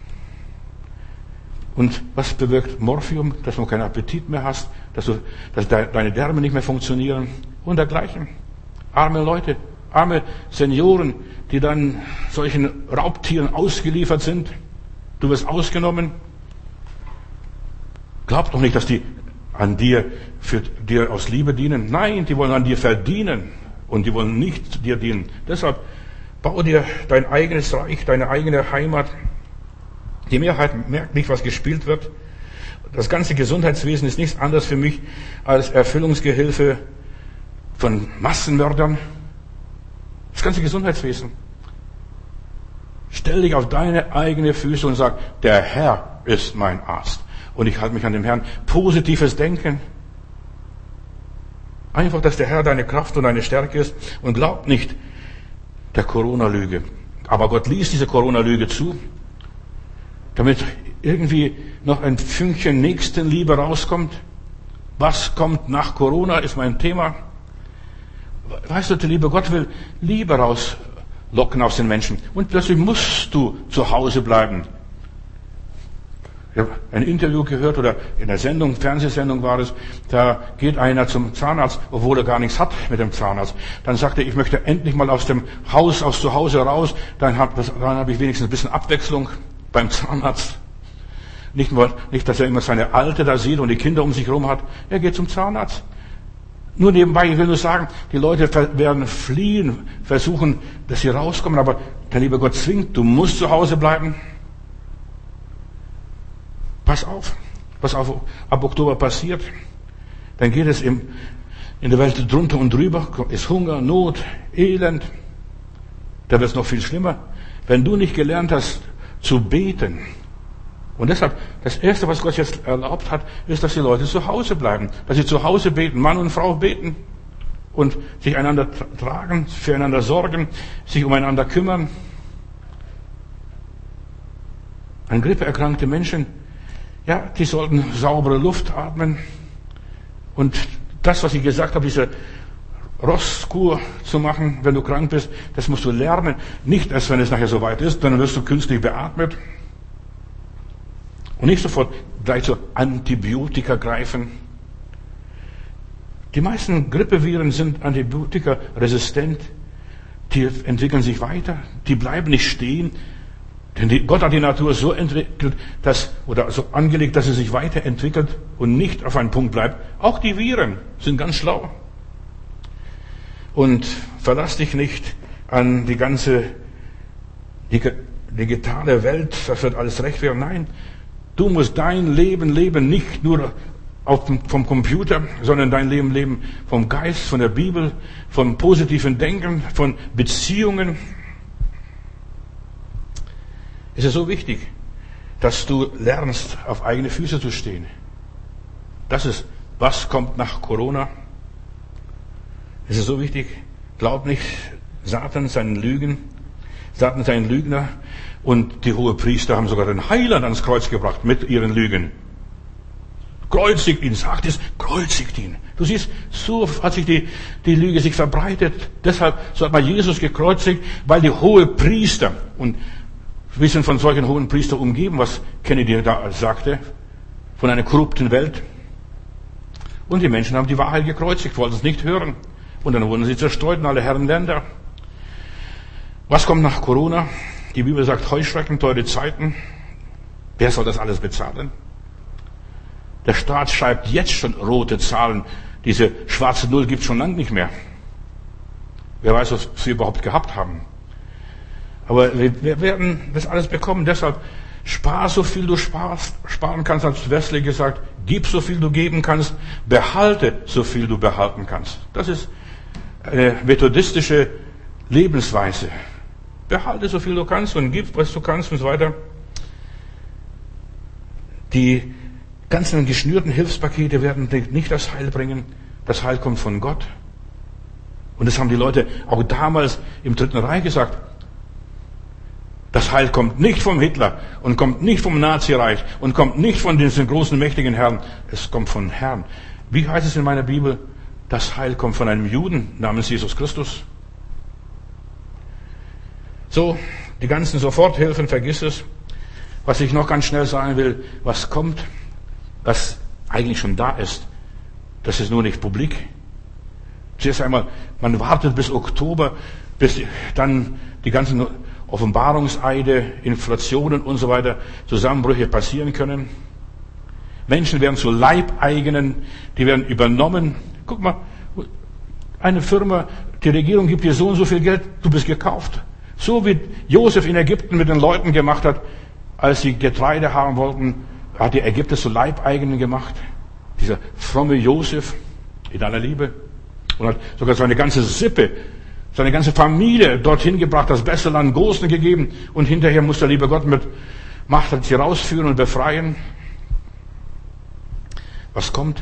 Und was bewirkt Morphium? Dass du keinen Appetit mehr hast, dass deine Därme nicht mehr funktionieren und dergleichen. Arme Leute, arme Senioren, die dann solchen Raubtieren ausgeliefert sind. Du wirst ausgenommen. Glaub doch nicht, dass die an dir, für dir aus Liebe dienen. Nein, die wollen an dir verdienen und die wollen nicht dir dienen. Deshalb bau dir dein eigenes Reich, deine eigene Heimat. Die Mehrheit merkt nicht, was gespielt wird. Das ganze Gesundheitswesen ist nichts anderes für mich als Erfüllungsgehilfe von Massenmördern. Das ganze Gesundheitswesen. Stell dich auf deine eigenen Füße und sag, der Herr ist mein Arzt. Und ich halte mich an dem Herrn. Positives Denken. Einfach, dass der Herr deine Kraft und deine Stärke ist. Und glaub nicht der Corona-Lüge. Aber Gott ließ diese Corona-Lüge zu, damit irgendwie noch ein Fünkchen Nächstenliebe rauskommt. Was kommt nach Corona, ist mein Thema. Weißt du, der liebe Gott will Liebe rauslocken aus den Menschen. Und plötzlich musst du zu Hause bleiben. Ich habe ein Interview gehört oder in der Sendung, Fernsehsendung war es, da geht einer zum Zahnarzt, obwohl er gar nichts hat mit dem Zahnarzt. Dann sagte er, ich möchte endlich mal aus dem Haus, aus zu Hause raus, dann habe ich wenigstens ein bisschen Abwechslung beim Zahnarzt. Nicht, dass er immer seine Alte da sieht und die Kinder um sich herum hat. Er geht zum Zahnarzt. Nur nebenbei, ich will nur sagen, die Leute werden fliehen, versuchen, dass sie rauskommen, aber der liebe Gott zwingt, du musst zu Hause bleiben. Pass auf, was ab Oktober passiert. Dann geht es in der Welt drunter und drüber, ist Hunger, Not, Elend. Da wird es noch viel schlimmer. Wenn du nicht gelernt hast zu beten, und deshalb, das Erste, was Gott jetzt erlaubt hat, ist, dass die Leute zu Hause bleiben. Dass sie zu Hause beten, Mann und Frau beten. Und sich einander tragen, füreinander sorgen, sich umeinander kümmern. An Grippe erkrankte Menschen, ja, die sollten saubere Luft atmen. Und das, was ich gesagt habe, diese Rosskur zu machen, wenn du krank bist, das musst du lernen. Nicht erst, wenn es nachher soweit ist, dann wirst du künstlich beatmet. Und nicht sofort gleich zu Antibiotika greifen. Die meisten Grippeviren sind antibiotikaresistent. Die entwickeln sich weiter. Die bleiben nicht stehen. Denn Gott hat die Natur so entwickelt, oder so angelegt, dass sie sich weiterentwickelt und nicht auf einen Punkt bleibt. Auch die Viren sind ganz schlau. Und verlass dich nicht an die ganze digitale Welt, das wird alles recht werden. Nein, du musst dein Leben leben, nicht nur vom Computer, sondern dein Leben leben vom Geist, von der Bibel, vom positiven Denken, von Beziehungen. Es ist so wichtig, dass du lernst, auf eigene Füße zu stehen. Das ist, was kommt nach Corona. Es ist so wichtig, glaub nicht, Satan seinen Lügner, und die Hohepriester haben sogar den Heiland ans Kreuz gebracht mit ihren Lügen. Kreuzigt ihn, sagt es, kreuzigt ihn. Du siehst, so hat sich die Lüge sich verbreitet. Deshalb so hat man Jesus gekreuzigt, weil die Hohepriester, und wir sind von solchen hohen Priestern umgeben, was Kennedy da sagte, von einer korrupten Welt. Und die Menschen haben die Wahrheit gekreuzigt, wollten es nicht hören. Und dann wurden sie zerstreut in alle Herren Länder. Was kommt nach Corona? Die Bibel sagt, Heuschrecken, teure Zeiten. Wer soll das alles bezahlen? Der Staat schreibt jetzt schon rote Zahlen. Diese schwarze Null gibt es schon lange nicht mehr. Wer weiß, was sie überhaupt gehabt haben. Aber wir werden das alles bekommen. Deshalb spar so viel du sparen kannst, hat Wesley gesagt. Gib so viel du geben kannst. Behalte so viel du behalten kannst. Das ist eine methodistische Lebensweise. Behalte so viel du kannst und gib, was du kannst und so weiter. Die ganzen geschnürten Hilfspakete werden nicht das Heil bringen. Das Heil kommt von Gott. Und das haben die Leute auch damals im Dritten Reich gesagt. Das Heil kommt nicht vom Hitler und kommt nicht vom Nazireich und kommt nicht von diesen großen, mächtigen Herren. Es kommt von Herrn. Wie heißt es in meiner Bibel? Das Heil kommt von einem Juden namens Jesus Christus. So, die ganzen Soforthilfen, vergiss es. Was ich noch ganz schnell sagen will, was kommt, was eigentlich schon da ist, das ist nur nicht publik. Zuerst einmal, man wartet bis Oktober, bis dann die ganzen Offenbarungseide, Inflationen und so weiter, Zusammenbrüche passieren können. Menschen werden zu Leibeigenen, die werden übernommen. Guck mal, eine Firma, die Regierung gibt dir so und so viel Geld, du bist gekauft. So wie Josef in Ägypten mit den Leuten gemacht hat, als sie Getreide haben wollten, hat die Ägypter zu Leibeigenen gemacht. Dieser fromme Josef in aller Liebe. Und hat sogar seine ganze Sippe, seine ganze Familie dorthin gebracht, das beste Land Gosen gegeben. Und hinterher muss der liebe Gott mit Macht sie rausführen und befreien. Was kommt?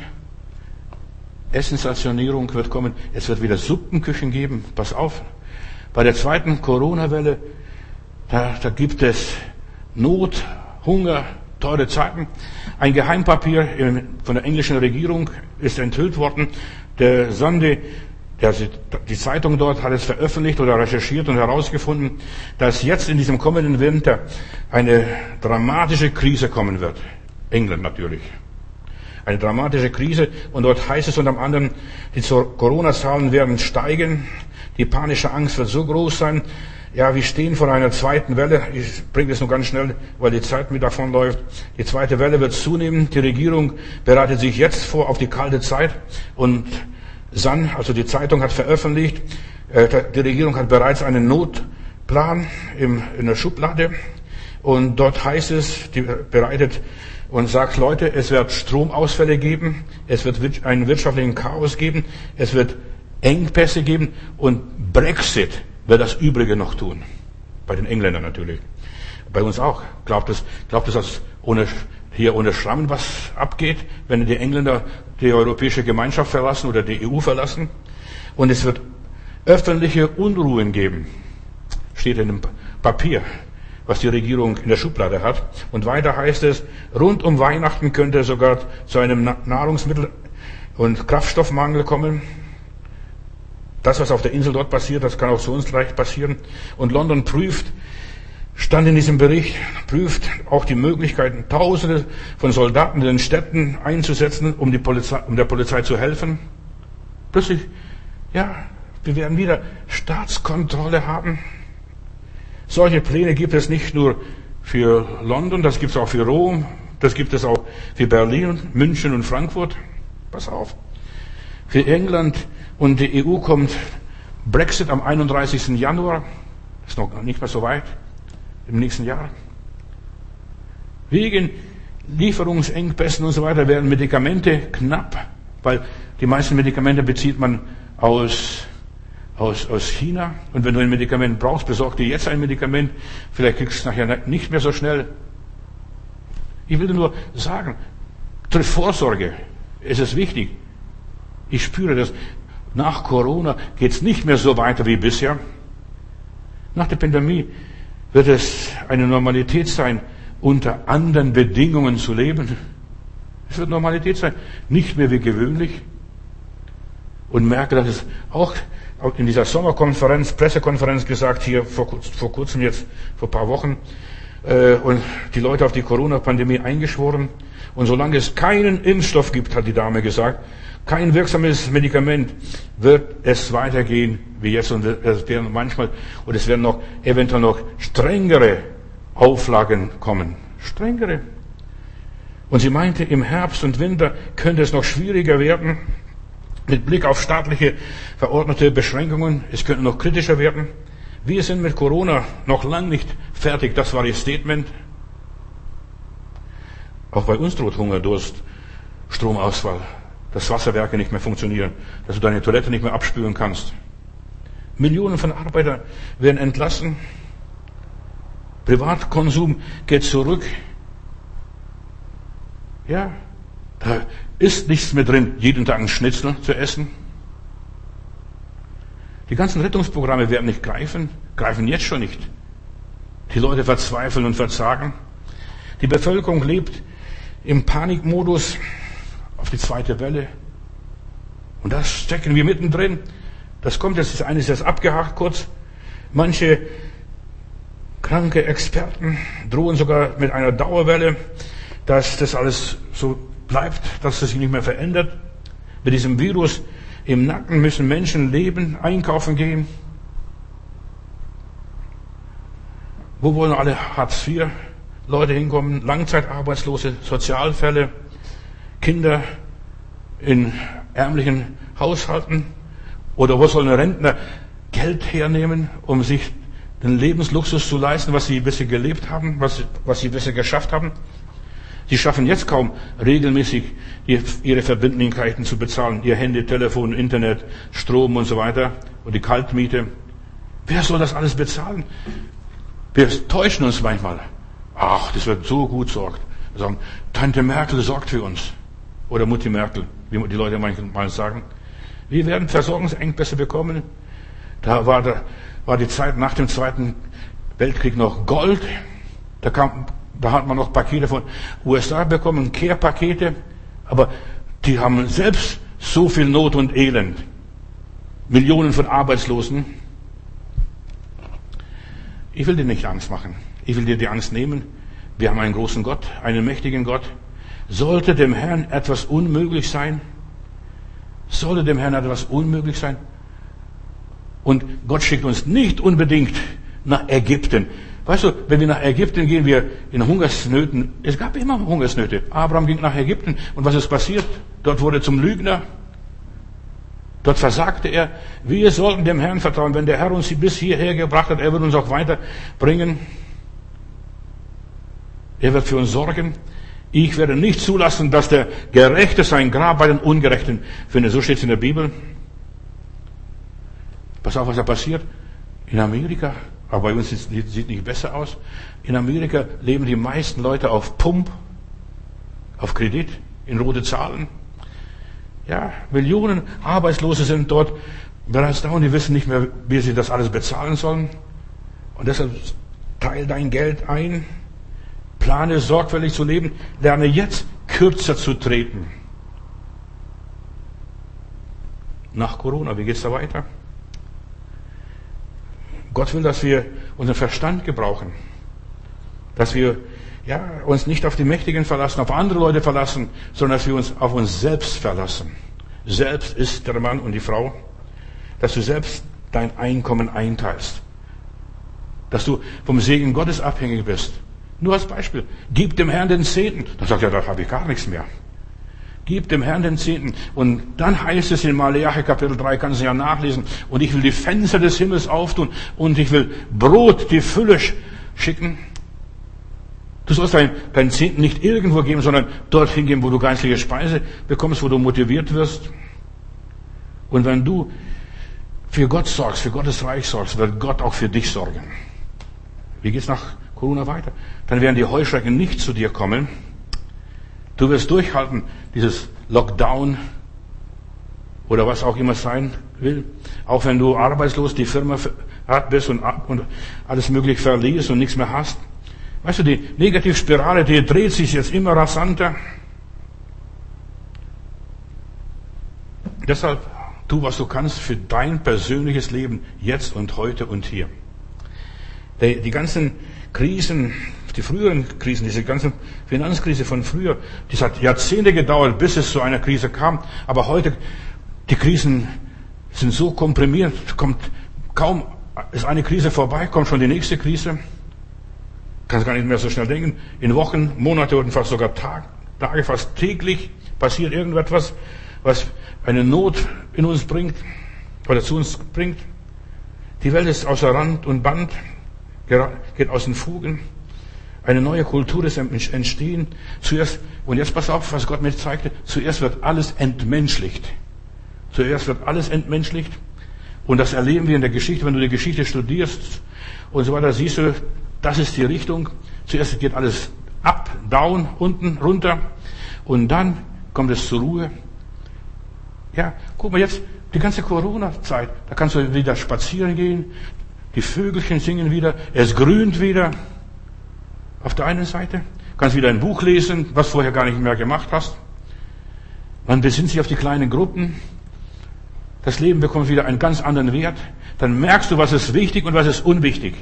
Essensrationierung wird kommen. Es wird wieder Suppenküchen geben. Pass auf. Bei der zweiten Corona-Welle, da gibt es Not, Hunger, teure Zeiten. Ein Geheimpapier von der englischen Regierung ist enthüllt worden. Der Sunday, die Zeitung dort hat es veröffentlicht oder recherchiert und herausgefunden, dass jetzt in diesem kommenden Winter eine dramatische Krise kommen wird. England natürlich. Eine dramatische Krise. Und dort heißt es unter anderem, die Corona-Zahlen werden steigen. Die panische Angst wird so groß sein. Ja, wir stehen vor einer zweiten Welle. Ich bringe das nur ganz schnell, weil die Zeit mit davonläuft. Die zweite Welle wird zunehmen. Die Regierung bereitet sich jetzt vor auf die kalte Zeit. Und Sun, also die Zeitung, hat veröffentlicht, die Regierung hat bereits einen Notplan in der Schublade. Und dort heißt es, die bereitet und sagt, Leute, es wird Stromausfälle geben. Es wird einen wirtschaftlichen Chaos geben. Es wird Engpässe geben. Und Brexit wird das Übrige noch tun. Bei den Engländern natürlich. Bei uns auch. Glaubt es, dass hier ohne Schrammen was abgeht, wenn die Engländer die Europäische Gemeinschaft verlassen oder die EU verlassen? Und es wird öffentliche Unruhen geben. Steht in dem Papier, was die Regierung in der Schublade hat. Und weiter heißt es, rund um Weihnachten könnte es sogar zu einem Nahrungsmittel- und Kraftstoffmangel kommen. Das, was auf der Insel dort passiert, das kann auch zu uns leicht passieren. Und London stand in diesem Bericht, prüft auch die Möglichkeiten, Tausende von Soldaten in den Städten einzusetzen, um der Polizei zu helfen. Plötzlich, ja, wir werden wieder Staatskontrolle haben. Solche Pläne gibt es nicht nur für London, das gibt es auch für Rom, das gibt es auch für Berlin, München und Frankfurt. Pass auf. Für England und die EU kommt Brexit am 31. Januar. Ist noch nicht mehr so weit. Im nächsten Jahr. Wegen Lieferungsengpässen und so weiter werden Medikamente knapp, weil die meisten Medikamente bezieht man aus China. Und wenn du ein Medikament brauchst, besorg dir jetzt ein Medikament. Vielleicht kriegst du es nachher nicht mehr so schnell. Ich will dir nur sagen, triff Vorsorge. Es ist wichtig. Ich spüre das. Nach Corona geht es nicht mehr so weiter wie bisher. Nach der Pandemie wird es eine Normalität sein, unter anderen Bedingungen zu leben. Es wird Normalität sein, nicht mehr wie gewöhnlich. Und merke, dass es auch in dieser Sommerkonferenz, Pressekonferenz gesagt, hier vor kurzem jetzt, vor ein paar Wochen, und die Leute auf die Corona-Pandemie eingeschworen. Und solange es keinen Impfstoff gibt, hat die Dame gesagt, kein wirksames Medikament, wird es weitergehen wie jetzt. Und es werden noch eventuell noch strengere Auflagen kommen. Strengere. Und sie meinte, im Herbst und Winter könnte es noch schwieriger werden. Mit Blick auf staatliche verordnete Beschränkungen. Es könnte noch kritischer werden. Wir sind mit Corona noch lang nicht fertig. Das war ihr Statement. Auch bei uns droht Hunger, Durst, Stromausfall. Dass Wasserwerke nicht mehr funktionieren, dass du deine Toilette nicht mehr abspülen kannst. Millionen von Arbeitern werden entlassen. Privatkonsum geht zurück. Ja, Da ist nichts mehr drin, jeden Tag einen Schnitzel zu essen. Die ganzen Rettungsprogramme werden nicht greifen jetzt schon nicht. Die Leute verzweifeln und verzagen. Die Bevölkerung lebt im Panikmodus auf die zweite Welle. Und da stecken wir mittendrin. Das kommt jetzt, das eine ist jetzt abgehakt kurz. Manche kranke Experten drohen sogar mit einer Dauerwelle, dass das alles so bleibt, dass es sich nicht mehr verändert. Mit diesem Virus im Nacken müssen Menschen leben, einkaufen gehen. Wo wollen alle Hartz-IV-Leute hinkommen? Langzeitarbeitslose, Sozialfälle, Kinder in ärmlichen Haushalten? Oder wo sollen Rentner Geld hernehmen, um sich den Lebensluxus zu leisten, was sie bisher gelebt haben, was sie bisher geschafft haben? Sie schaffen jetzt kaum regelmäßig ihre Verbindlichkeiten zu bezahlen. Ihr Handy, Telefon, Internet, Strom und so weiter und die Kaltmiete. Wer soll das alles bezahlen? Wir täuschen uns manchmal. Ach, das wird so gut sorgt. Wir sagen, Tante Merkel sorgt für uns. Oder Mutti Merkel, wie die Leute manchmal sagen. Wir werden Versorgungsengpässe bekommen. Da war die Zeit nach dem Zweiten Weltkrieg noch Gold. Da hat man noch Pakete von USA bekommen, Care-Pakete. Aber die haben selbst so viel Not und Elend. Millionen von Arbeitslosen. Ich will dir nicht Angst machen. Ich will dir die Angst nehmen. Wir haben einen großen Gott, einen mächtigen Gott. Sollte dem Herrn etwas unmöglich sein? Sollte dem Herrn etwas unmöglich sein? Und Gott schickt uns nicht unbedingt nach Ägypten. Weißt du, wenn wir nach Ägypten gehen, wir in Hungersnöten. Es gab immer Hungersnöte. Abraham ging nach Ägypten. Und was ist passiert? Dort wurde er zum Lügner. Dort versagte er. Wir sollten dem Herrn vertrauen. Wenn der Herr uns bis hierher gebracht hat, er wird uns auch weiterbringen. Er wird für uns sorgen. Ich werde nicht zulassen, dass der Gerechte sein Grab bei den Ungerechten findet. So steht es in der Bibel. Pass auf, was da passiert. In Amerika, aber bei uns sieht nicht besser aus. In Amerika leben die meisten Leute auf Pump, auf Kredit, in rote Zahlen. Ja, Millionen Arbeitslose sind dort bereits da und die wissen nicht mehr, wie sie das alles bezahlen sollen. Und deshalb teile dein Geld ein, plane sorgfältig zu leben, lerne jetzt kürzer zu treten. Nach Corona, wie geht's da weiter? Gott will, dass wir unseren Verstand gebrauchen. Dass wir uns nicht auf die Mächtigen verlassen, auf andere Leute verlassen, sondern dass wir uns auf uns selbst verlassen. Selbst ist der Mann und die Frau. Dass du selbst dein Einkommen einteilst. Dass du vom Segen Gottes abhängig bist. Nur als Beispiel. Gib dem Herrn den Zehnten. Dann sagt er, da habe ich gar nichts mehr. Gib dem Herrn den Zehnten. Und dann heißt es in Maleachi Kapitel 3, kannst du ja nachlesen. Und ich will die Fenster des Himmels auftun. Und ich will Brot, die Fülle schicken. Du sollst deinen Zehnten nicht irgendwo geben, sondern dorthin geben, wo du geistliche Speise bekommst, wo du motiviert wirst. Und wenn du für Gott sorgst, für Gottes Reich sorgst, wird Gott auch für dich sorgen. Wie geht's nach Corona weiter? Dann werden die Heuschrecken nicht zu dir kommen. Du wirst durchhalten, dieses Lockdown oder was auch immer sein will. Auch wenn du arbeitslos die Firma bist und alles mögliche verlierst und nichts mehr hast. Weißt du, die Negativspirale, die dreht sich jetzt immer rasanter. Deshalb tu, was du kannst für dein persönliches Leben jetzt und heute und hier. Die ganzen Krisen, die früheren Krisen, diese ganze Finanzkrise von früher, das hat Jahrzehnte gedauert, bis es zu einer Krise kam. Aber heute, die Krisen sind so komprimiert, kaum ist eine Krise vorbei, kommt schon die nächste Krise. Kannst gar nicht mehr so schnell denken. In Wochen, Monate oder fast sogar Tage, fast täglich passiert irgendetwas, was eine Not in uns bringt oder zu uns bringt. Die Welt ist außer Rand und Band, geht aus den Fugen. Eine neue Kultur ist entstehen. Zuerst, und jetzt pass auf, was Gott mir zeigte, zuerst wird alles entmenschlicht. Zuerst wird alles entmenschlicht. Und das erleben wir in der Geschichte, wenn du die Geschichte studierst und so weiter, siehst du, das ist die Richtung. Zuerst geht alles up, down, unten, runter. Und dann kommt es zur Ruhe. Ja, guck mal jetzt, die ganze Corona-Zeit, da kannst du wieder spazieren gehen, die Vögelchen singen wieder, es grünt wieder. Auf der einen Seite kannst wieder ein Buch lesen, was vorher gar nicht mehr gemacht hast. Man besinnt sich auf die kleinen Gruppen. Das Leben bekommt wieder einen ganz anderen Wert. Dann merkst du, was ist wichtig und was ist unwichtig.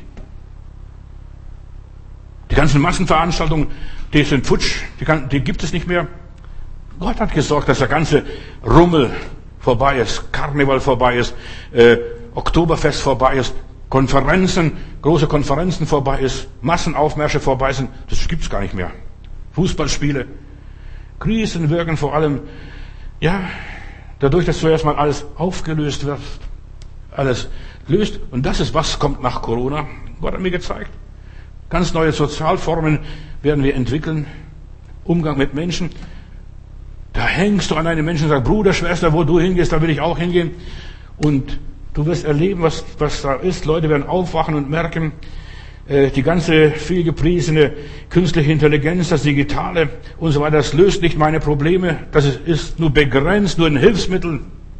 Die ganzen Massenveranstaltungen, die sind futsch, die gibt es nicht mehr. Gott hat gesorgt, dass der ganze Rummel vorbei ist, Karneval vorbei ist, Oktoberfest vorbei ist, Konferenzen, große Konferenzen vorbei ist, Massenaufmärsche vorbei sind. Das gibt's gar nicht mehr. Fußballspiele. Krisen wirken vor allem, ja, dadurch, dass zuerst mal alles aufgelöst wird, alles löst. Und das ist, was kommt nach Corona. Gott hat mir gezeigt. Ganz neue Sozialformen werden wir entwickeln. Umgang mit Menschen. Da hängst du an einen Menschen und sagst, Bruder, Schwester, wo du hingehst, da will ich auch hingehen. Und du wirst erleben, was da ist. Leute werden aufwachen und merken, die ganze vielgepriesene künstliche Intelligenz, das Digitale und so weiter, das löst nicht meine Probleme. Das ist nur begrenzt, nur ein Hilfsmittel.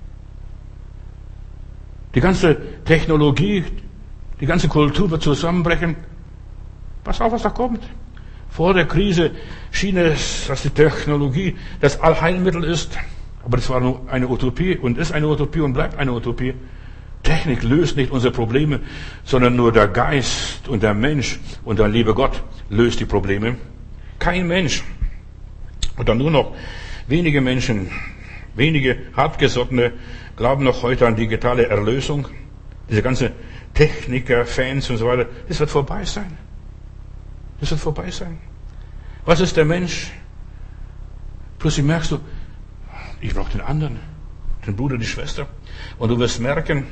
Die ganze Technologie, die ganze Kultur wird zusammenbrechen. Pass auf, was da kommt. Vor der Krise schien es, dass die Technologie das Allheilmittel ist. Aber das war nur eine Utopie und ist eine Utopie und bleibt eine Utopie. Technik löst nicht unsere Probleme, sondern nur der Geist und der Mensch und der liebe Gott löst die Probleme. Kein Mensch. Und dann nur noch wenige Menschen, wenige Hartgesottene glauben noch heute an digitale Erlösung. Diese ganze Techniker, Fans und so weiter, das wird vorbei sein. Das wird vorbei sein. Was ist der Mensch? Plötzlich merkst du, ich brauche den anderen, den Bruder, die Schwester. Und du wirst merken,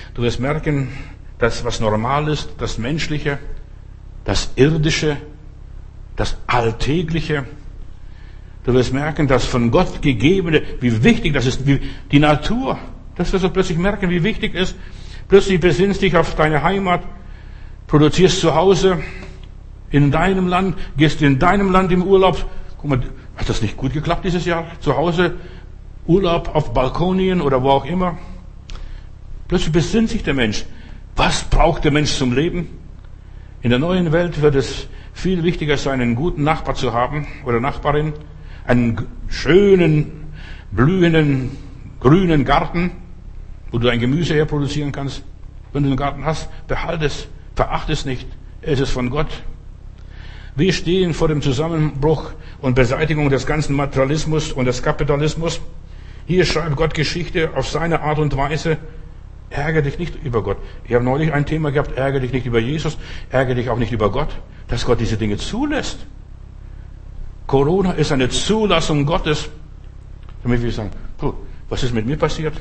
dass was normal ist, das Menschliche, das Irdische, das Alltägliche. Du wirst merken, dass von Gott gegebene, wie wichtig das ist, wie die Natur. Das wirst du plötzlich merken, wie wichtig es ist. Plötzlich besinnst dich auf deine Heimat, produzierst zu Hause, in deinem Land, gehst in deinem Land im Urlaub. Guck mal, hat das nicht gut geklappt dieses Jahr? Zu Hause, Urlaub auf Balkonien oder wo auch immer. Plötzlich besinnt sich der Mensch. Was braucht der Mensch zum Leben? In der neuen Welt wird es viel wichtiger sein, einen guten Nachbar zu haben oder Nachbarin, einen schönen, blühenden, grünen Garten, wo du dein Gemüse herproduzieren kannst. Wenn du einen Garten hast, behalte es, verachte es nicht. Es ist von Gott. Wir stehen vor dem Zusammenbruch und Beseitigung des ganzen Materialismus und des Kapitalismus. Hier schreibt Gott Geschichte auf seine Art und Weise. Ärgere dich nicht über Gott. Ich habe neulich ein Thema gehabt, ärgere dich nicht über Jesus, ärgere dich auch nicht über Gott, dass Gott diese Dinge zulässt. Corona ist eine Zulassung Gottes. Damit wir sagen, was ist mit mir passiert?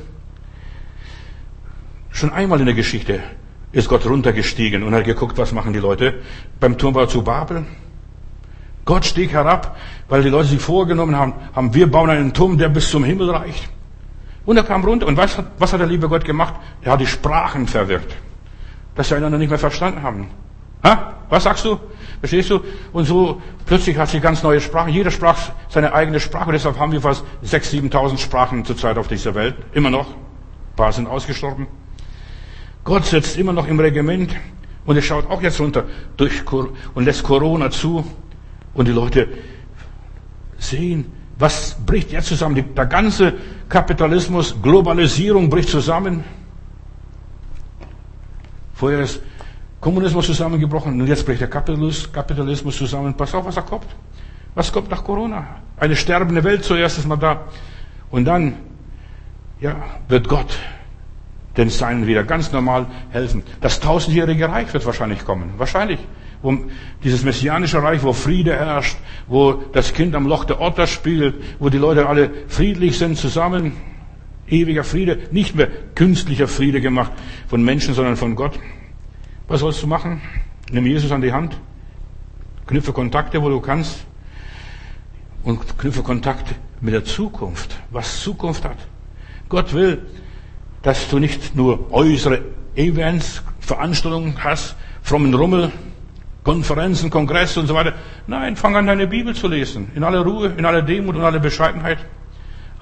Schon einmal in der Geschichte ist Gott runtergestiegen und hat geguckt, was machen die Leute beim Turmbau zu Babel. Gott stieg herab, weil die Leute sich vorgenommen haben, wir bauen einen Turm, der bis zum Himmel reicht. Und er kam runter. Und was hat der liebe Gott gemacht? Er hat die Sprachen verwirrt. Dass sie einander nicht mehr verstanden haben. Was sagst du? Verstehst du? Und so plötzlich hat sie ganz neue Sprachen. Jeder sprach seine eigene Sprache. Und deshalb haben wir fast 6.000, 7.000 Sprachen zurzeit auf dieser Welt. Immer noch. Ein paar sind ausgestorben. Gott sitzt immer noch im Regiment. Und er schaut auch jetzt runter und lässt Corona zu. Und die Leute sehen, was bricht jetzt zusammen? Der ganze Kapitalismus, Globalisierung bricht zusammen. Vorher ist Kommunismus zusammengebrochen und jetzt bricht der Kapitalismus zusammen. Pass auf, was da kommt. Was kommt nach Corona? Eine sterbende Welt zuerst ist mal da. Und dann, wird Gott den Seinen wieder ganz normal helfen. Das 1000-jährige Reich wird wahrscheinlich kommen. Wahrscheinlich. Wo dieses messianische Reich, wo Friede herrscht, wo das Kind am Loch der Otter spielt, wo die Leute alle friedlich sind zusammen. Ewiger Friede, nicht mehr künstlicher Friede gemacht von Menschen, sondern von Gott. Was sollst du machen? Nimm Jesus an die Hand, knüpfe Kontakte, wo du kannst und knüpfe Kontakte mit der Zukunft, was Zukunft hat. Gott will, dass du nicht nur äußere Events, Veranstaltungen hast, frommen Rummel, Konferenzen, Kongresse und so weiter. Nein, fang an, deine Bibel zu lesen. In aller Ruhe, in aller Demut und aller Bescheidenheit.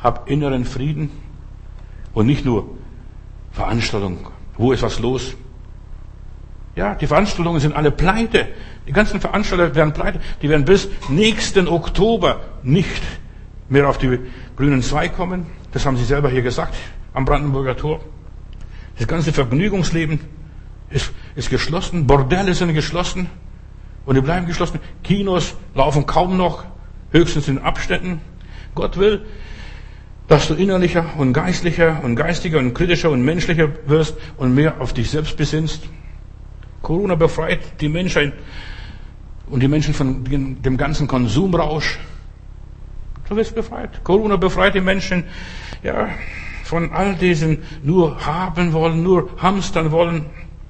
hab inneren Frieden und nicht nur Veranstaltungen. Wo ist was los? Ja, die Veranstaltungen sind alle pleite. Die ganzen Veranstalter werden pleite. Die werden bis nächsten Oktober nicht mehr auf die grünen Zweig kommen. Das haben sie selber hier gesagt, am Brandenburger Tor. Das ganze Vergnügungsleben ist geschlossen. Bordelle sind geschlossen. Und die bleiben geschlossen. Kinos laufen kaum noch. Höchstens in Abständen. Gott will, dass du innerlicher und geistlicher und geistiger und kritischer und menschlicher wirst und mehr auf dich selbst besinnst. Corona befreit die Menschheit und die Menschen von dem ganzen Konsumrausch. Du wirst befreit. Corona befreit die Menschen, ja, von all diesem nur haben wollen, nur hamstern wollen.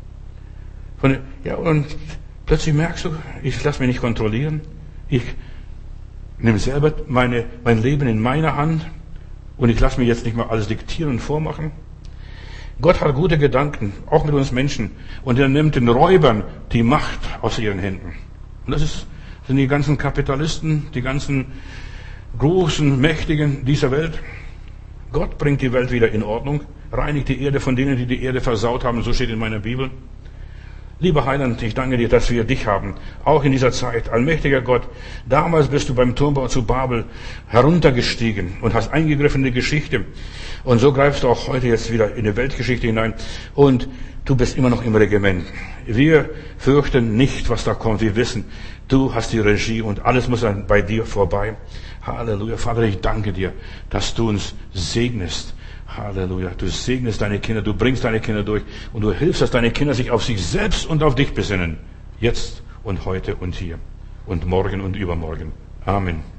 Und plötzlich merkst du, ich lasse mich nicht kontrollieren. Ich nehme selber mein Leben in meine Hand und ich lasse mir jetzt nicht mehr alles diktieren und vormachen. Gott hat gute Gedanken, auch mit uns Menschen. Und er nimmt den Räubern die Macht aus ihren Händen. Und das sind die ganzen Kapitalisten, die ganzen großen Mächtigen dieser Welt. Gott bringt die Welt wieder in Ordnung, reinigt die Erde von denen, die die Erde versaut haben. So steht in meiner Bibel. Lieber Heiland, ich danke dir, dass wir dich haben, auch in dieser Zeit. Allmächtiger Gott, damals bist du beim Turmbau zu Babel heruntergestiegen und hast eingegriffen in die Geschichte. Und so greifst du auch heute jetzt wieder in die Weltgeschichte hinein. Und du bist immer noch im Regiment. Wir fürchten nicht, was da kommt. Wir wissen, du hast die Regie und alles muss dann bei dir vorbei. Halleluja. Vater, ich danke dir, dass du uns segnest. Halleluja. Du segnest deine Kinder, du bringst deine Kinder durch und du hilfst, dass deine Kinder sich auf sich selbst und auf dich besinnen. Jetzt und heute und hier und morgen und übermorgen. Amen.